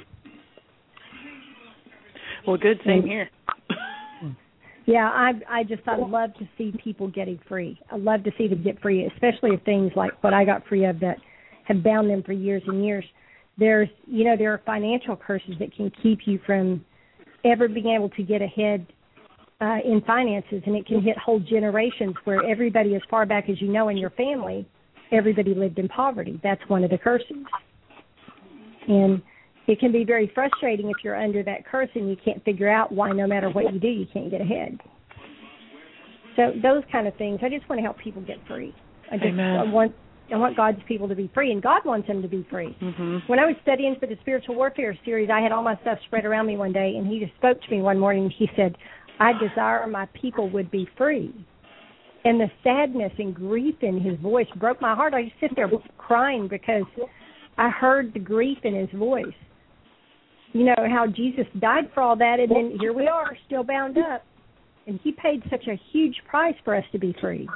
Well, good, same and, here. Yeah, I I just, I love to see people getting free. I love to see them get free, especially of things like what I got free of that have bound them for years and years. There's, you know, there are financial curses that can keep you from ever being able to get ahead Uh, in finances, and it can hit whole generations where everybody, as far back as you know in your family, everybody lived in poverty. That's one of the curses. And it can be very frustrating if you're under that curse and you can't figure out why no matter what you do, you can't get ahead. So those kind of things, I just want to help people get free. I just I want I want God's people to be free, and God wants them to be free. Mm-hmm. When I was studying for the Spiritual Warfare series, I had all my stuff spread around me one day, and He just spoke to me one morning, and He said, I desire my people would be free. And the sadness and grief in His voice broke my heart. I just sit there crying because I heard the grief in His voice. you know, how Jesus died for all that, and then here we are, still bound up. And he paid such a huge price for us to be free.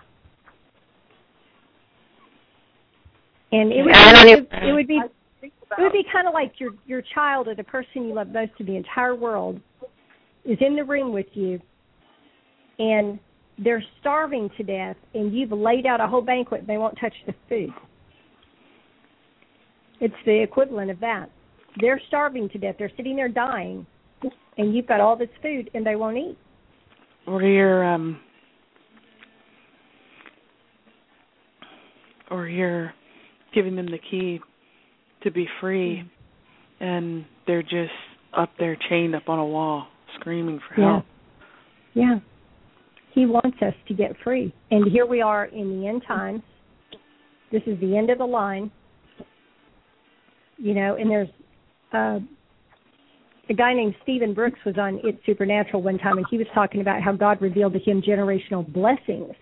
And it would, it, it would be it would be kind of like your your child or the person you love most in the entire world is in the room with you, and they're starving to death, and you've laid out a whole banquet, and they won't touch the food. It's the equivalent of that. They're starving to death. They're sitting there dying, and you've got all this food, and they won't eat. Or you're, um, or you're giving them the key to be free, mm-hmm. and they're just up there chained up on a wall, screaming for yeah. help. Yeah. He wants us to get free. And here we are in the end times. This is the end of the line. You know, and there's uh, a guy named Stephen Brooks was on It's Supernatural one time, and he was talking about how God revealed to him generational blessings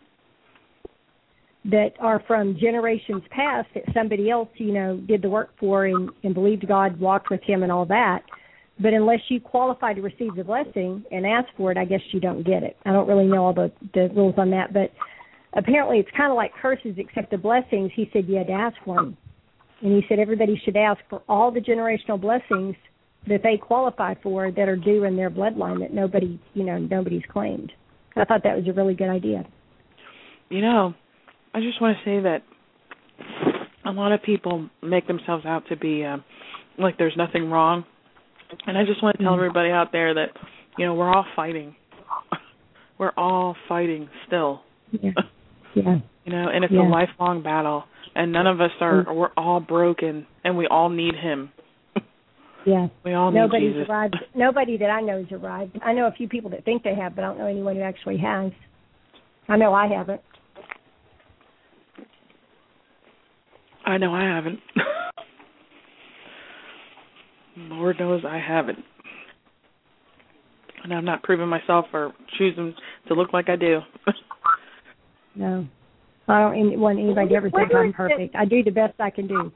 that are from generations past that somebody else, you know, did the work for and, and believed God, walked with him and all that. But unless you qualify to receive the blessing and ask for it, I guess you don't get it. I don't really know all the, the rules on that, but apparently it's kind of like curses, except the blessings, he said you had to ask for them. And he said everybody should ask for all the generational blessings that they qualify for that are due in their bloodline that nobody, you know, nobody's claimed. I thought that was a really good idea. You know, I just want to say that a lot of people make themselves out to be uh, like there's nothing wrong. And I just want to tell everybody out there that, you know, we're all fighting. We're all fighting still. Yeah. Yeah. You know, and it's yeah. a lifelong battle. And none of us are, we're all broken, and we all need him. Yeah. We all Nobody's need Jesus. arrived. Nobody that I know has arrived. I know a few people that think they have, but I don't know anyone who actually has. I know I haven't. I know I haven't. Lord knows I haven't. And I'm not proving myself or choosing to look like I do. No. I don't want anybody to ever think I'm perfect. I do the best I can do.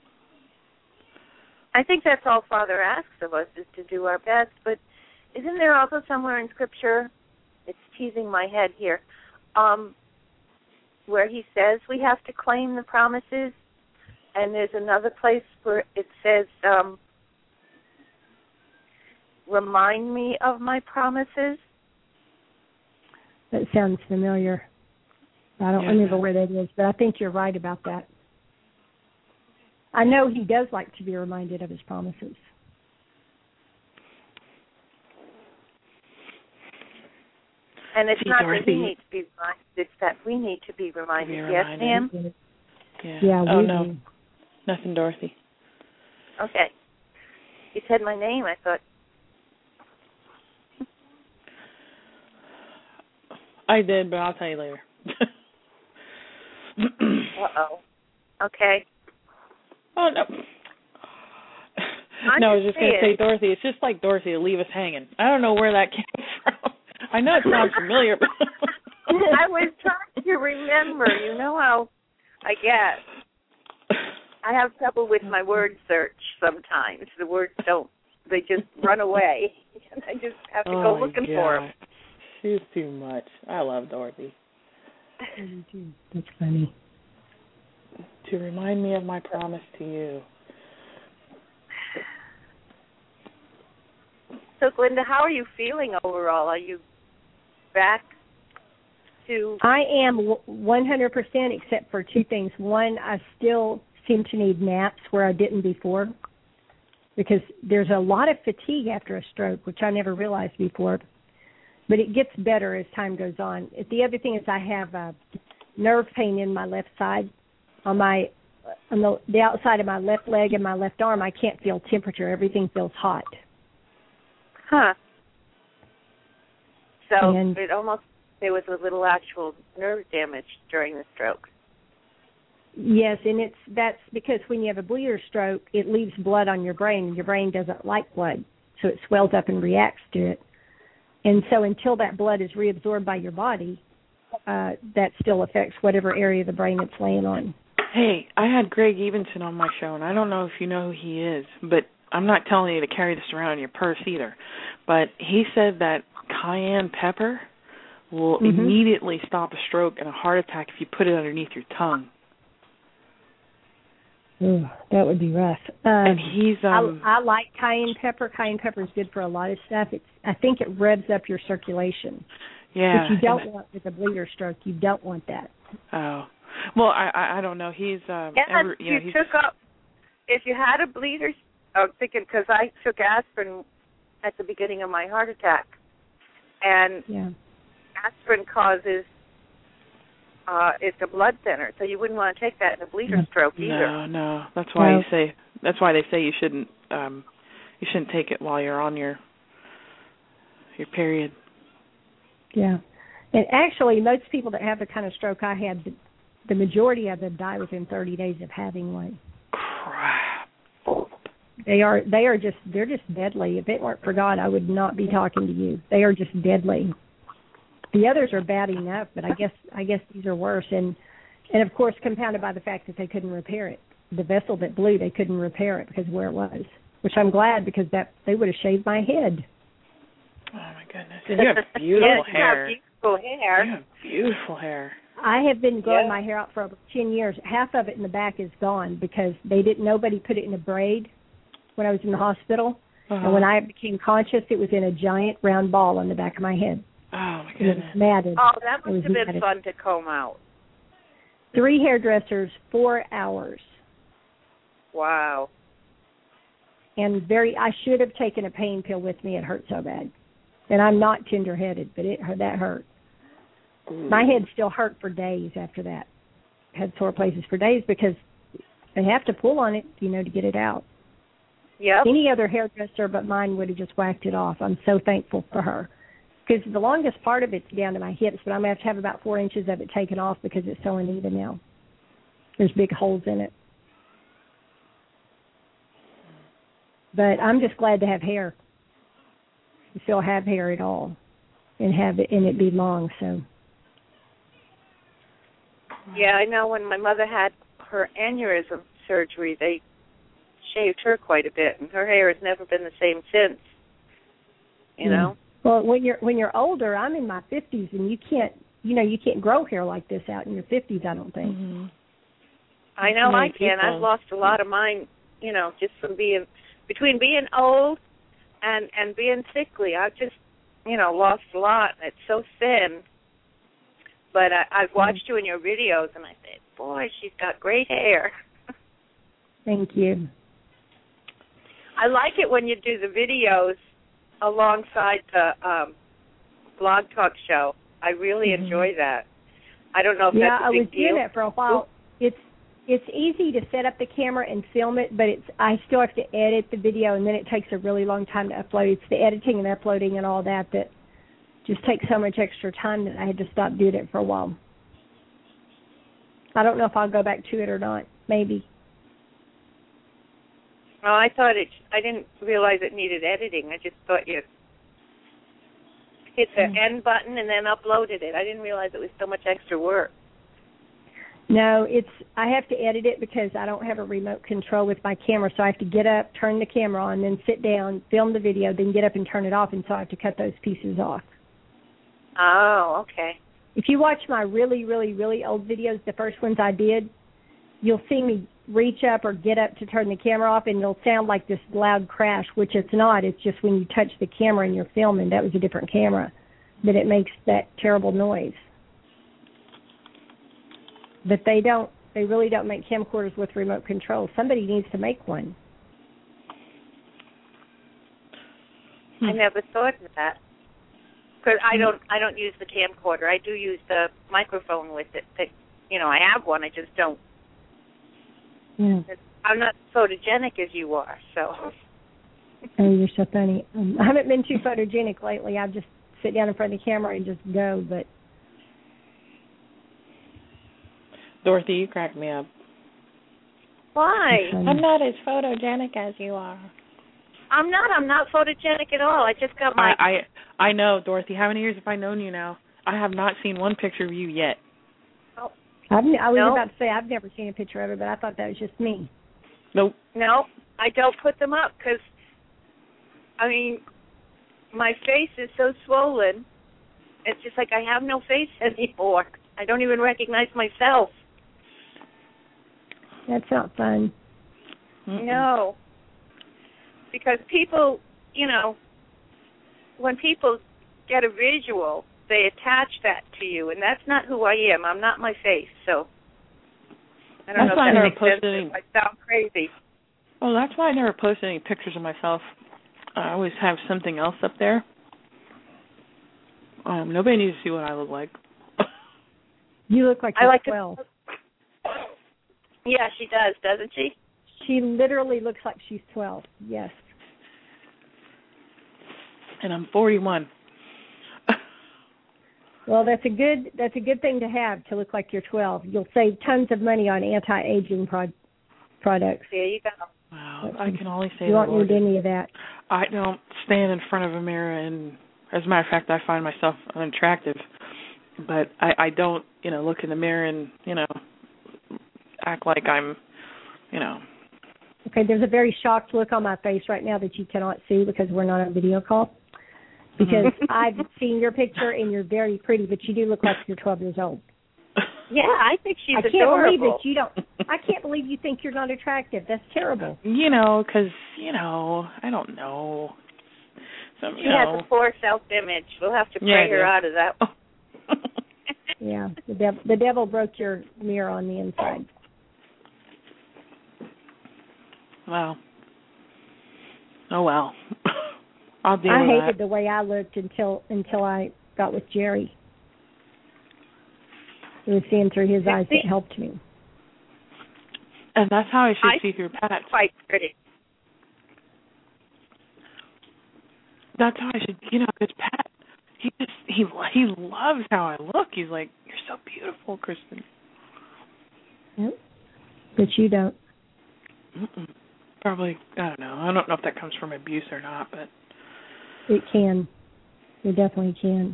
I think that's all Father asks of us, is to do our best. But isn't there also somewhere in Scripture, it's teasing my head here, um, where he says we have to claim the promises? And there's another place where it says, um, remind me of my promises. That sounds familiar. I don't yeah. remember where that is, but I think you're right about that. I know he does like to be reminded of his promises. And it's See, not Dorothy, that he needs to be reminded, it's that we need to be reminded. Be yes, reminded. ma'am? Yeah. Yeah, oh, we no. do. Nothing, Dorothy. Okay. You said my name. I thought. I did, but I'll tell you later. Uh-oh. Okay. Oh, no. I'm no, I was just going to say, it. Dorothy, it's just like Dorothy to leave us hanging. I don't know where that came from. I know it sounds familiar, but... I was trying to remember. You know how, I guess, I have trouble with my word search sometimes. The words don't, they just run away. And I just have to oh go looking God. for them. She's too much. I love Dorothy. That's funny. To remind me of my promise to you. So, Glenda, how are you feeling overall? Are you back to... I am one hundred percent except for two things. One, I still seem to need naps where I didn't before because there's a lot of fatigue after a stroke, which I never realized before. But it gets better as time goes on. The other thing is I have uh, nerve pain in my left side. On my on the, the outside of my left leg and my left arm, I can't feel temperature. Everything feels hot. Huh. So and, it almost, there was a little actual nerve damage during the stroke. Yes, and it's that's because when you have a bleeder stroke, it leaves blood on your brain, and your brain doesn't like blood, so it swells up and reacts to it. And so until that blood is reabsorbed by your body, uh, that still affects whatever area of the brain it's laying on. Hey, I had Greg Evenson on my show, and I don't know if you know who he is, but I'm not telling you to carry this around in your purse either, but he said that cayenne pepper will mm-hmm. immediately stop a stroke and a heart attack if you put it underneath your tongue. Ooh, that would be rough. Um, and he's um I, I like cayenne pepper. Cayenne pepper is good for a lot of stuff. It's I think it revs up your circulation. Yeah. Which you don't want with a bleeder stroke. You don't want that. Oh. Well, I I, I don't know. He's um yeah, ever, you, you know, he's, took up if you had a bleeder. I'm thinking because I took aspirin at the beginning of my heart attack, and yeah. aspirin causes uh, it's a blood thinner, so you wouldn't want to take that in a bleeder stroke either. No, no. That's why no. you say. That's why they say you shouldn't. Um, you shouldn't take it while you're on your your period. Yeah, and actually, most people that have the kind of stroke I had, the, the majority of them die within thirty days of having one. Crap. They are. They are just. They're just deadly. If it weren't for God, I would not be talking to you. They are just deadly. The others are bad enough, but I guess I guess these are worse, and and of course compounded by the fact that they couldn't repair it. The vessel that blew, they couldn't repair it because of where it was. Which I'm glad because that they would have shaved my head. Oh my goodness! You have beautiful yes, hair. You have beautiful hair. You have beautiful hair. I have been growing yeah. my hair out for over ten years. Half of it in the back is gone because they didn't. Nobody put it in a braid when I was in the hospital, uh-huh. and when I became conscious, it was in a giant round ball on the back of my head. Oh my goodness! It was matted. Oh, that must have been matted. fun to comb out. Three hairdressers, four hours. Wow. And very, I should have taken a pain pill with me. It hurt so bad. And I'm not tender-headed, but it that hurt. Mm. My head still hurt for days after that. Had sore places for days because they have to pull on it, you know, to get it out. Yep. Any other hairdresser but mine would have just whacked it off. I'm so thankful for her. Because the longest part of it's down to my hips, but I'm going to have to have about four inches of it taken off because it's so uneven now. There's big holes in it. But I'm just glad to have hair. To still have hair at all, and have it and it be long. So. Yeah, I know. When my mother had her aneurysm surgery, they shaved her quite a bit, and her hair has never been the same since. You yeah. know. Well, when you're when you're older, I'm in my fifties, and you can't, you know, you can't grow hair like this out in your fifties. I don't think. Mm-hmm. I know I can. People. I've lost a lot of mine. You know, just from being. Between being old and, and being sickly, I've just, you know, lost a lot. It's so thin. But I, I've watched you in your videos, and I said, boy, she's got great hair. Thank you. I like it when you do the videos alongside the um, Blog Talk show. I really mm-hmm. enjoy that. I don't know if yeah, that's a big I was deal. doing that for a while. It's It's easy to set up the camera and film it, but it's I still have to edit the video, and then it takes a really long time to upload. It's the editing and uploading and all that that just takes so much extra time that I had to stop doing it for a while. I don't know if I'll go back to it or not. Maybe. Oh, I thought it. I didn't realize it needed editing. I just thought you hit the mm. end button and then uploaded it. I didn't realize it was so much extra work. No, it's I have to edit it because I don't have a remote control with my camera, so I have to get up, turn the camera on, then sit down, film the video, then get up and turn it off, and so I have to cut those pieces off. Oh, okay. If you watch my really, really, really old videos, the first ones I did, you'll see me reach up or get up to turn the camera off, and it'll sound like this loud crash, which it's not. It's just when you touch the camera and you're filming, that was a different camera, that it makes that terrible noise. But they don't, they really don't make camcorders with remote control. Somebody needs to make one. I never thought of that. Because I don't, I don't use the camcorder. I do use the microphone with it. That, you know, I have one. I just don't. Yeah. I'm not photogenic as you are, so. Oh, you're so funny. Um, I haven't been too photogenic lately. I just sit down in front of the camera and just go, but. Dorothy, you crack me up. Why? I'm not as photogenic as you are. I'm not. I'm not photogenic at all. I just got my... I, I I know, Dorothy. How many years have I known you now? I have not seen one picture of you yet. Oh. I've, I was no? about to say I've never seen a picture of her, but I thought that was just me. Nope. No, I don't put them up because, I mean, my face is so swollen. It's just like I have no face anymore. I don't even recognize myself. That's not fun. Mm-mm. No. Because people, you know, when people get a visual, they attach that to you, and that's not who I am. I'm not my face, so I don't That's know why I if that never makes sense. posted any- If I sound crazy. Well, that's why I never posted any pictures of myself. I always have something else up there. Um, nobody needs to see what I look like. You look like I you're like twelve. To, yeah, she does, doesn't she? She literally looks like she's twelve. Yes. And I'm forty-one. Well, that's a good that's a good thing to have, to look like you're twelve. You'll save tons of money on anti-aging pro- products. There you go. Wow, I can only say You the won't Lord need is- any of that. I don't stand in front of a mirror, and as a matter of fact, I find myself unattractive. But I, I don't, you know, look in the mirror and, you know, act like I'm, you know. Okay, there's a very shocked look on my face right now that you cannot see because we're not on video call. Because I've seen your picture and you're very pretty, but you do look like you're twelve years old. Yeah, I think she's I can't adorable. believe that you don't. I can't believe you think you're not attractive. That's terrible. You know, because, you know, I don't know. Some, She you has know. a poor self-image. We'll have to pray Yeah, her yeah. out of that. Yeah, the devil, the devil broke your mirror on the inside. Wow. Oh, well. I'll deal I with hated that. the way I looked until until I got with Jerry. It was seeing through his eyes that helped me. And that's how I should I see through Pat. Quite pretty. That's how I should, you know, because Pat, he just, he, he loves how I look. He's like, you're so beautiful, Kristen. Yep. But you don't. Mm-mm. Probably, I don't know. I don't know if that comes from abuse or not, but. It can. It definitely can.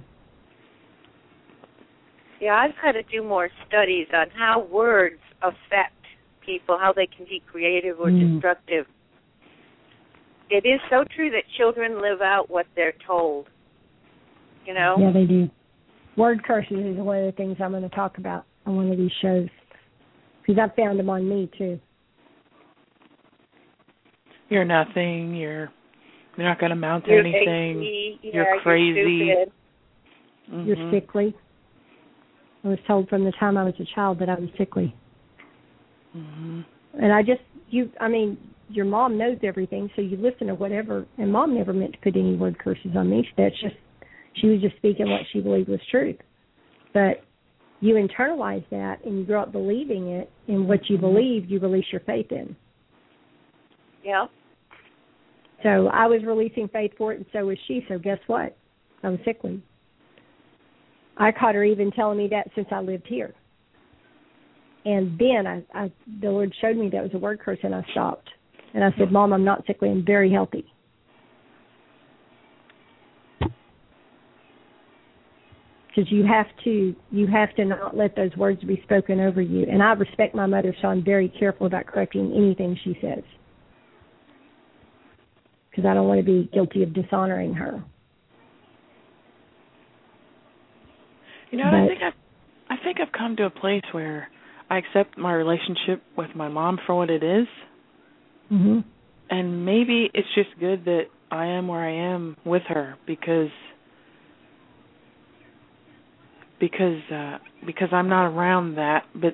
Yeah, I've got to do more studies on how words affect people, how they can be creative or Mm. destructive. It is so true that children live out what they're told. You know? Yeah, they do. Word curses is one of the things I'm going to talk about on one of these shows. Because I've found them on me, too. You're nothing. You're you're not going to amount to You're anything. hasty, yeah, you're crazy. You're stupid. Mm-hmm. You're sickly. I was told from the time I was a child that I was sickly. Mm-hmm. And I just, you, I mean, your mom knows everything, so you listen to whatever. And Mom never meant to put any word curses on me. That's just, she was just speaking what she believed was truth. But you internalize that and you grow up believing it, and what you believe, you release your faith in. Yeah. So I was releasing faith for it, and so was she. So guess what? I was sickly. I caught her even telling me that since I lived here. And then I, I, the Lord showed me that was a word curse, and I stopped. And I said, Mom, I'm not sickly. I'm very healthy. Because you have to, you have to not let those words be spoken over you. And I respect my mother, so I'm very careful about correcting anything she says. Because I don't want to be guilty of dishonoring her. You know, But, I think I've, I think I've come to a place where I accept my relationship with my mom for what it is. Mm-hmm. And maybe it's just good that I am where I am with her because because uh, because I'm not around that. But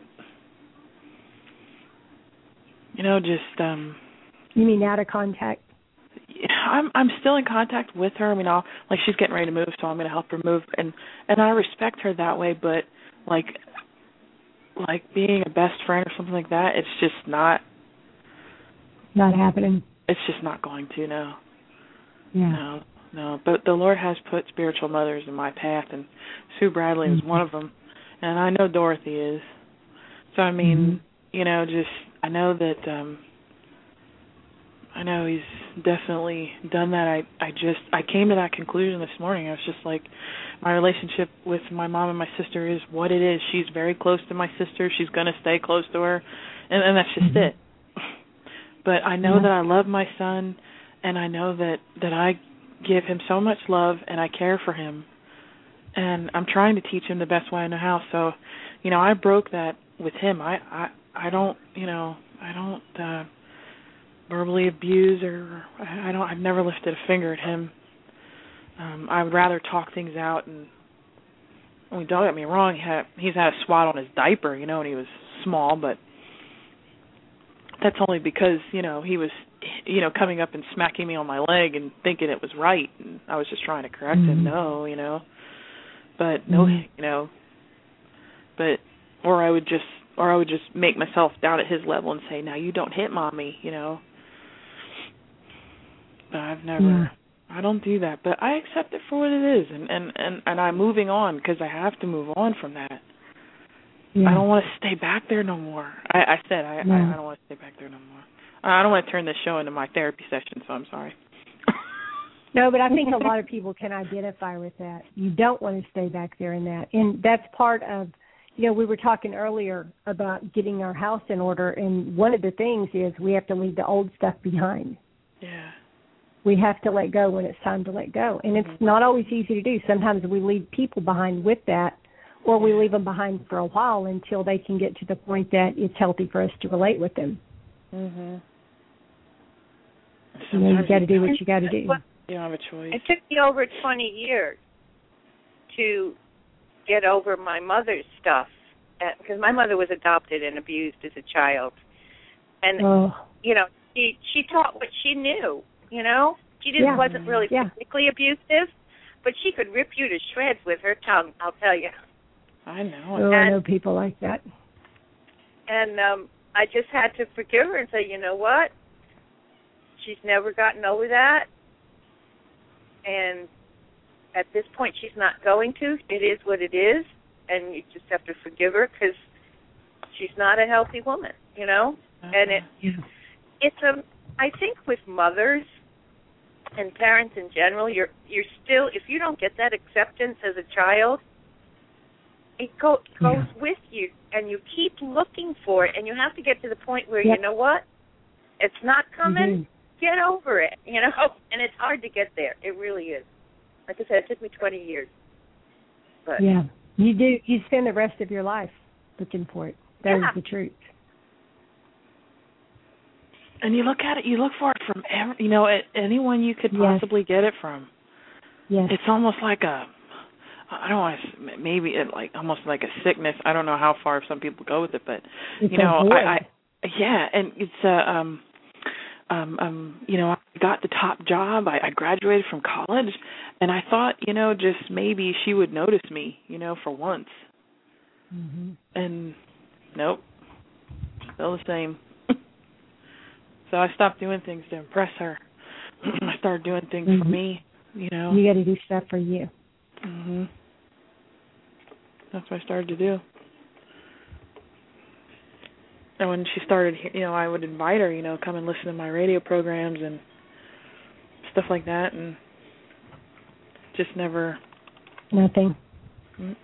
you know, just um, You mean out of contact? I'm I'm still in contact with her. I mean, I'll, like she's getting ready to move, so I'm going to help her move, and and I respect her that way. But like like being a best friend or something like that, it's just not. Not happening. It's just not going to, no. Yeah. No, no. But the Lord has put spiritual mothers in my path, and Sue Bradley is Mm-hmm. one of them. And I know Dorothy is. So, I mean, Mm-hmm. you know, just, I know that, um, I know he's definitely done that. I, I just, I came to that conclusion this morning. I was just like, my relationship with my mom and my sister is what it is. She's very close to my sister. She's going to stay close to her. And, and that's just Mm-hmm. it. But I know yeah. that I love my son, and I know that, that I give him so much love and I care for him. And I'm trying to teach him the best way I know how. So, you know, I broke that with him. I, I, I don't, you know, I don't uh, verbally abuse or I don't. I've never lifted a finger at him. Um, I would rather talk things out. And I mean, don't get me wrong. He had, he's had a swat on his diaper, you know, when he was small, but that's only because, you know, he was, you know, coming up and smacking me on my leg and thinking it was right. And I was just trying to correct mm-hmm. him. No, you know. But no, mm-hmm. you know, but or I would just or I would just make myself down at his level and say, "Now you don't hit mommy," you know. But I've never, yeah. I don't do that. But I accept it for what it is, and and and, and I'm moving on because I have to move on from that. Yeah. I don't want to stay back there no more. I, I said I, no. I I don't want to stay back there no more. I don't want to turn this show into my therapy session, so I'm sorry. No, but I think a lot of people can identify with that. You don't want to stay back there in that. And that's part of, you know, we were talking earlier about getting our house in order, and one of the things is we have to leave the old stuff behind. Yeah. We have to let go when it's time to let go. And it's mm-hmm. not always easy to do. Sometimes we leave people behind with that, or we leave them behind for a while until they can get to the point that it's healthy for us to relate with them. Mm-hmm. You know, you got to do what you got to do. You don't have a choice. It took me over twenty years to get over my mother's stuff, because my mother was adopted and abused as a child. And, oh. you know, she she taught what she knew, you know. She didn't yeah. wasn't really yeah. physically abusive, but she could rip you to shreds with her tongue, I'll tell you. I know. Oh, and, I know people like that. And um, I just had to forgive her and say, you know what? She's never gotten over that. And at this point, she's not going to. It is what it is, and you just have to forgive her because she's not a healthy woman, you know. Uh-huh. And it, yeah. it's a. I think with mothers and parents in general, you're you're still, if you don't get that acceptance as a child, it go, goes yeah. with you, and you keep looking for it, and you have to get to the point where yep. you know what, it's not coming. Mm-hmm. Get over it, you know, and it's hard to get there. It really is. Like I said, it took me twenty years. But yeah, you do. You spend the rest of your life looking for it. That yeah. is the truth. And you look at it, you look for it from every, you know, anyone you could possibly yes. get it from. Yes. It's almost like a, I don't want to, maybe it like almost like a sickness. I don't know how far some people go with it, but it's you know, I, I, yeah, and it's a. Uh, um, Um, um, you know, I got the top job. I, I graduated from college, and I thought, you know, just maybe she would notice me, you know, for once. Mm-hmm. And nope, still the same. So I stopped doing things to impress her. I started doing things mm-hmm. for me, you know. You got to do stuff for you. Mhm. That's what I started to do. And when she started, you know, I would invite her, you know, come and listen to my radio programs and stuff like that, and just never. Nothing. Mm-mm.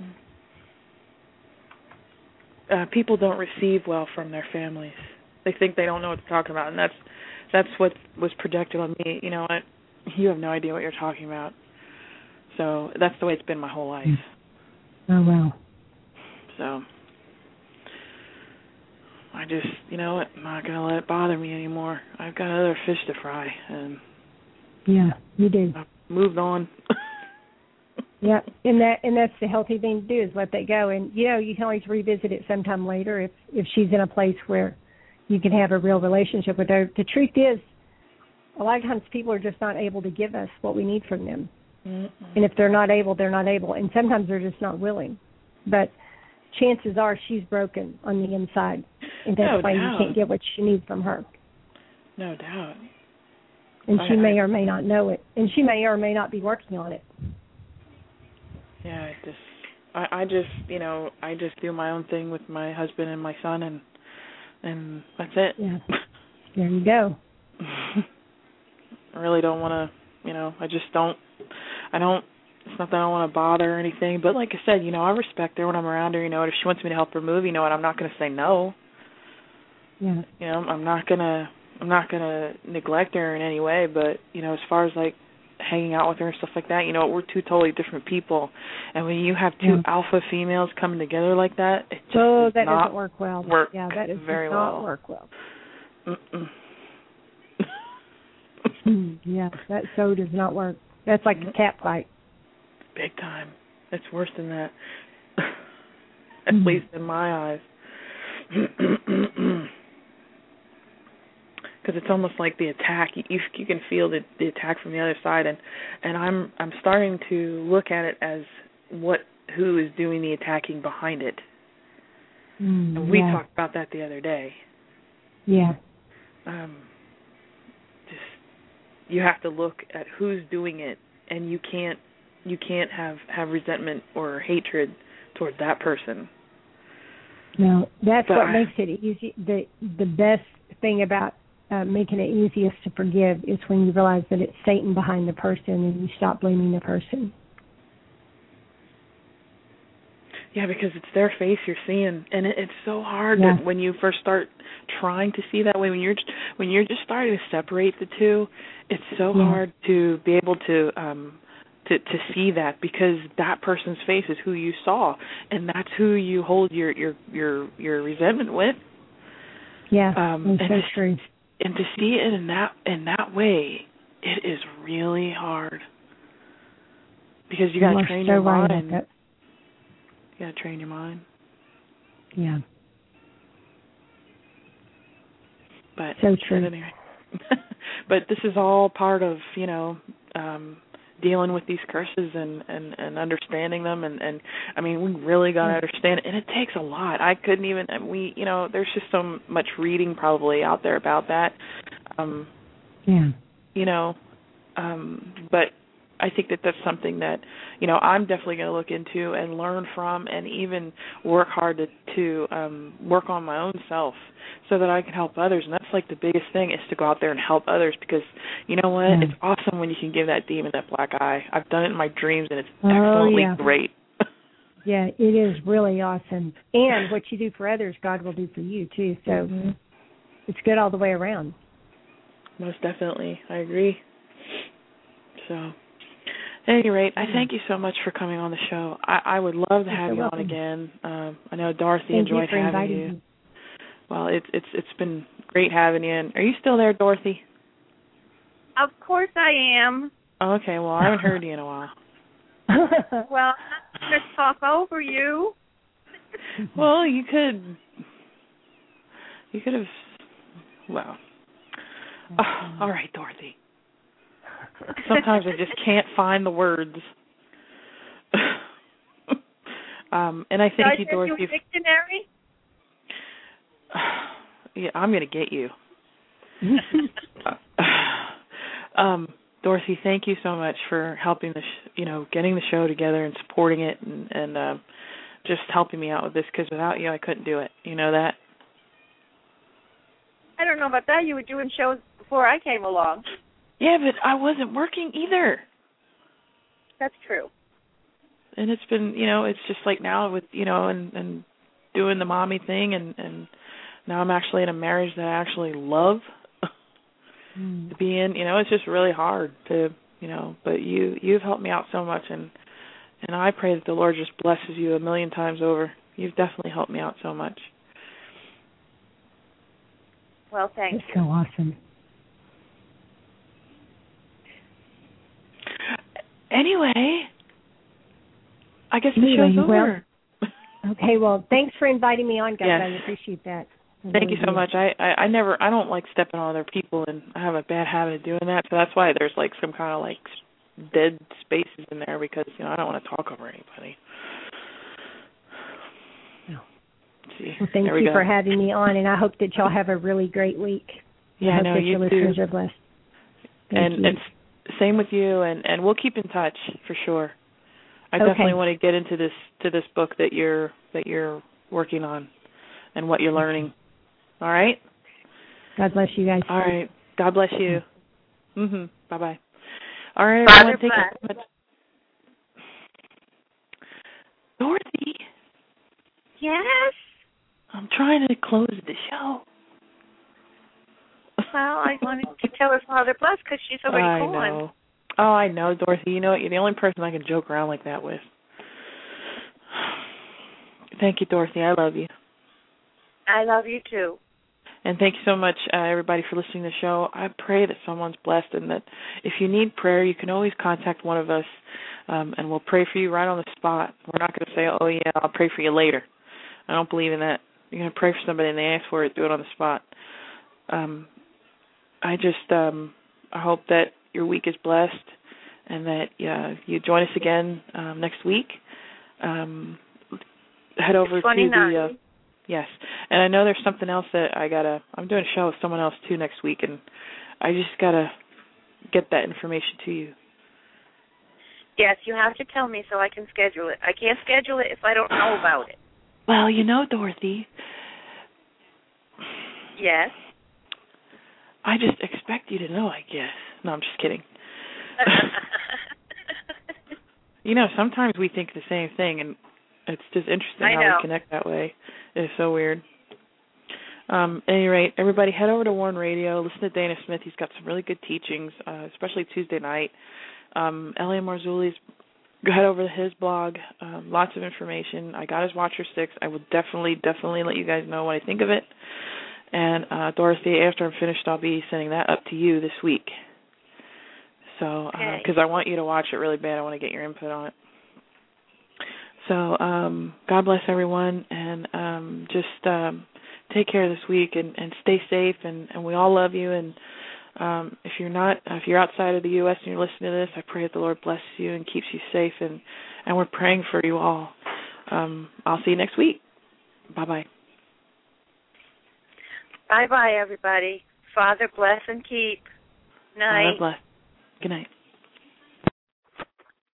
Uh, people don't receive well from their families. They think they don't know what to talk about, and that's that's what was projected on me. You know what? You have no idea what you're talking about. So that's the way it's been my whole life. Oh, wow. So I just, you know what, I'm not going to let it bother me anymore. I've got other fish to fry, and yeah, you do. I've moved on. Yeah, and that and that's the healthy thing to do is let that go. And, you know, you can always revisit it sometime later if, if she's in a place where you can have a real relationship with her. The truth is, a lot of times people are just not able to give us what we need from them. Mm-mm. And if they're not able, they're not able. And sometimes they're just not willing. But chances are she's broken on the inside, and that's no why doubt. you can't get what you need from her. No doubt. And I, she may I, or may not know it, and she may or may not be working on it. Yeah, I just, I, I just, you know, I just do my own thing with my husband and my son, and and that's it. Yeah. There you go. I really don't want to, you know, I just don't, I don't. It's not that I don't want to bother or anything, but like I said, you know, I respect her when I'm around her. You know, if she wants me to help her move, you know what, I'm not going to say no. Yeah. You know, I'm not going to, I'm not gonna neglect her in any way, but you know, as far as like hanging out with her and stuff like that, you know, we're two totally different people, and when you have two yeah. alpha females coming together like that, it just oh, does that not doesn't work well. Work yeah, that does very not well. work well. Mm-mm. yeah, that so does not work. That's like a cat fight. Big time. It's worse than that. At mm-hmm. least in my eyes. Because it's almost like the attack. You you can feel the the attack from the other side, and and I'm I'm starting to look at it as what who is doing the attacking behind it. Mm, and we yeah. talked about that the other day. Yeah. Um. Just you have to look at who's doing it, and you can't you can't have, have resentment or hatred toward that person. No, that's but what I, makes it easy. The the best thing about uh, making it easiest to forgive is when you realize that it's Satan behind the person and you stop blaming the person. Yeah, because it's their face you're seeing, and it, it's so hard yeah. that when you first start trying to see that way, when you're when you're just starting to separate the two, it's so yeah. hard to be able to um, to to see that, because that person's face is who you saw, and that's who you hold your your your, your resentment with. Yeah, um, that's and so to, true. And to see it in that in that way, it is really hard, because you got to train so your right mind. that. You got to train your mind. Yeah. But so true. Anyway. But this is all part of, you know, um, dealing with these curses and, and, and understanding them. And, and, I mean, we really got to understand it. And it takes a lot. I couldn't even, we, you know, there's just so much reading probably out there about that. Um, yeah. You know, um, but I think that that's something that, you know, I'm definitely going to look into and learn from, and even work hard to, to um, work on my own self so that I can help others. And that's like the biggest thing, is to go out there and help others, because, you know what, yeah. It's awesome when you can give that demon that black eye. I've done it in my dreams, and it's oh, excellently yeah. great. Yeah, it is really awesome. And what you do for others, God will do for you, too. So mm-hmm. It's good all the way around. Most definitely. I agree. So... At any rate, I thank you so much for coming on the show. I, I would love to have you on again. Um, I know Dorothy thank enjoyed you for having you. Me. Well, it's it's it's been great having you. And are you still there, Dorothy? Of course I am. Oh, okay. Well, I haven't heard you in a while. Well, I'm going to talk over you. Well, you could. You could have. Well. Oh, all right, Dorothy. Sometimes I just can't find the words. um, and I thank so you, I Dorothy. You a dictionary? Yeah, I'm going to get you. um, Dorothy, thank you so much for helping the, sh- you know, getting the show together and supporting it, and, and uh, just helping me out with this. Because without you, I couldn't do it. You know that? I don't know about that. You were doing shows before I came along. Yeah, but I wasn't working either. That's true. And it's been, you know, it's just like now with, you know, and, and doing the mommy thing, and, and now I'm actually in a marriage that I actually love mm. to be in. You know, it's just really hard to, you know, but you, you've helped me out so much, and, and I pray that the Lord just blesses you a million times over. You've definitely helped me out so much. Well, thank That's you. so awesome. Anyway, I guess the anyway, show's over. Well, okay, well, thanks for inviting me on, guys. Yes. I appreciate that. I Thank really you so do. much. I, I, I never, I don't like stepping on other people, and I have a bad habit of doing that, so that's why there's like some kind of like dead spaces in there, because, you know, I don't want to talk over anybody. No. See, well, thank we you go. for having me on, and I hope that y'all have a really great week. Yeah, I hope no, that you your listeners too. are blessed. Thank and you. and same with you, and, and we'll keep in touch for sure. I okay. definitely want to get into this to this book that you're that you're working on, and what you're learning. All right. God bless you guys. All right. God bless you. Mhm. Bye bye. All right, Father everyone. Thank you so much. Dorothy. Yes. I'm trying to close the show. Well, I wanted to tell her Father Bless because she's already I gone. know. Oh, I know, Dorothy. You know what? You're the only person I can joke around like that with. Thank you, Dorothy. I love you. I love you, too. And thank you so much, uh, everybody, for listening to the show. I pray that someone's blessed and that if you need prayer, you can always contact one of us, um, and we'll pray for you right on the spot. We're not going to say, oh, yeah, I'll pray for you later. I don't believe in that. You're going to pray for somebody and they ask for it, do it on the spot. Um, I just um, I hope that your week is blessed and that uh, you join us again um, next week. Um, head over to the... Uh, Yes, and I know there's something else that I gotta. I'm doing a show with someone else too next week, and I just gotta get that information to you. Yes, you have to tell me so I can schedule it. I can't schedule it if I don't know about it. Well, you know, Dorothy. Yes. I just expect you to know, I guess. No, I'm just kidding. You know, sometimes we think the same thing, and it's just interesting I how know. we connect that way. It's so weird. Um, at any rate, everybody head over to Warren Radio. Listen to Dana Smith. He's got some really good teachings, uh, especially Tuesday night. Um, L A Marzulli's, head over to his blog. Um, lots of information. I got his Watcher Sticks. I will definitely, definitely let you guys know what I think of it. And uh, Dorothy, after I'm finished, I'll be sending that up to you this week. So, because okay. uh, I want you to watch it really bad. I want to get your input on it. So, um, God bless everyone, and um, just um, take care this week and, and stay safe. And, and we all love you. And um, if you're not, if you're outside of the U S and you're listening to this, I pray that the Lord blesses you and keeps you safe. And, and we're praying for you all. Um, I'll see you next week. Bye bye. Bye bye, everybody. Father bless and keep. Night. Father bless. Good night.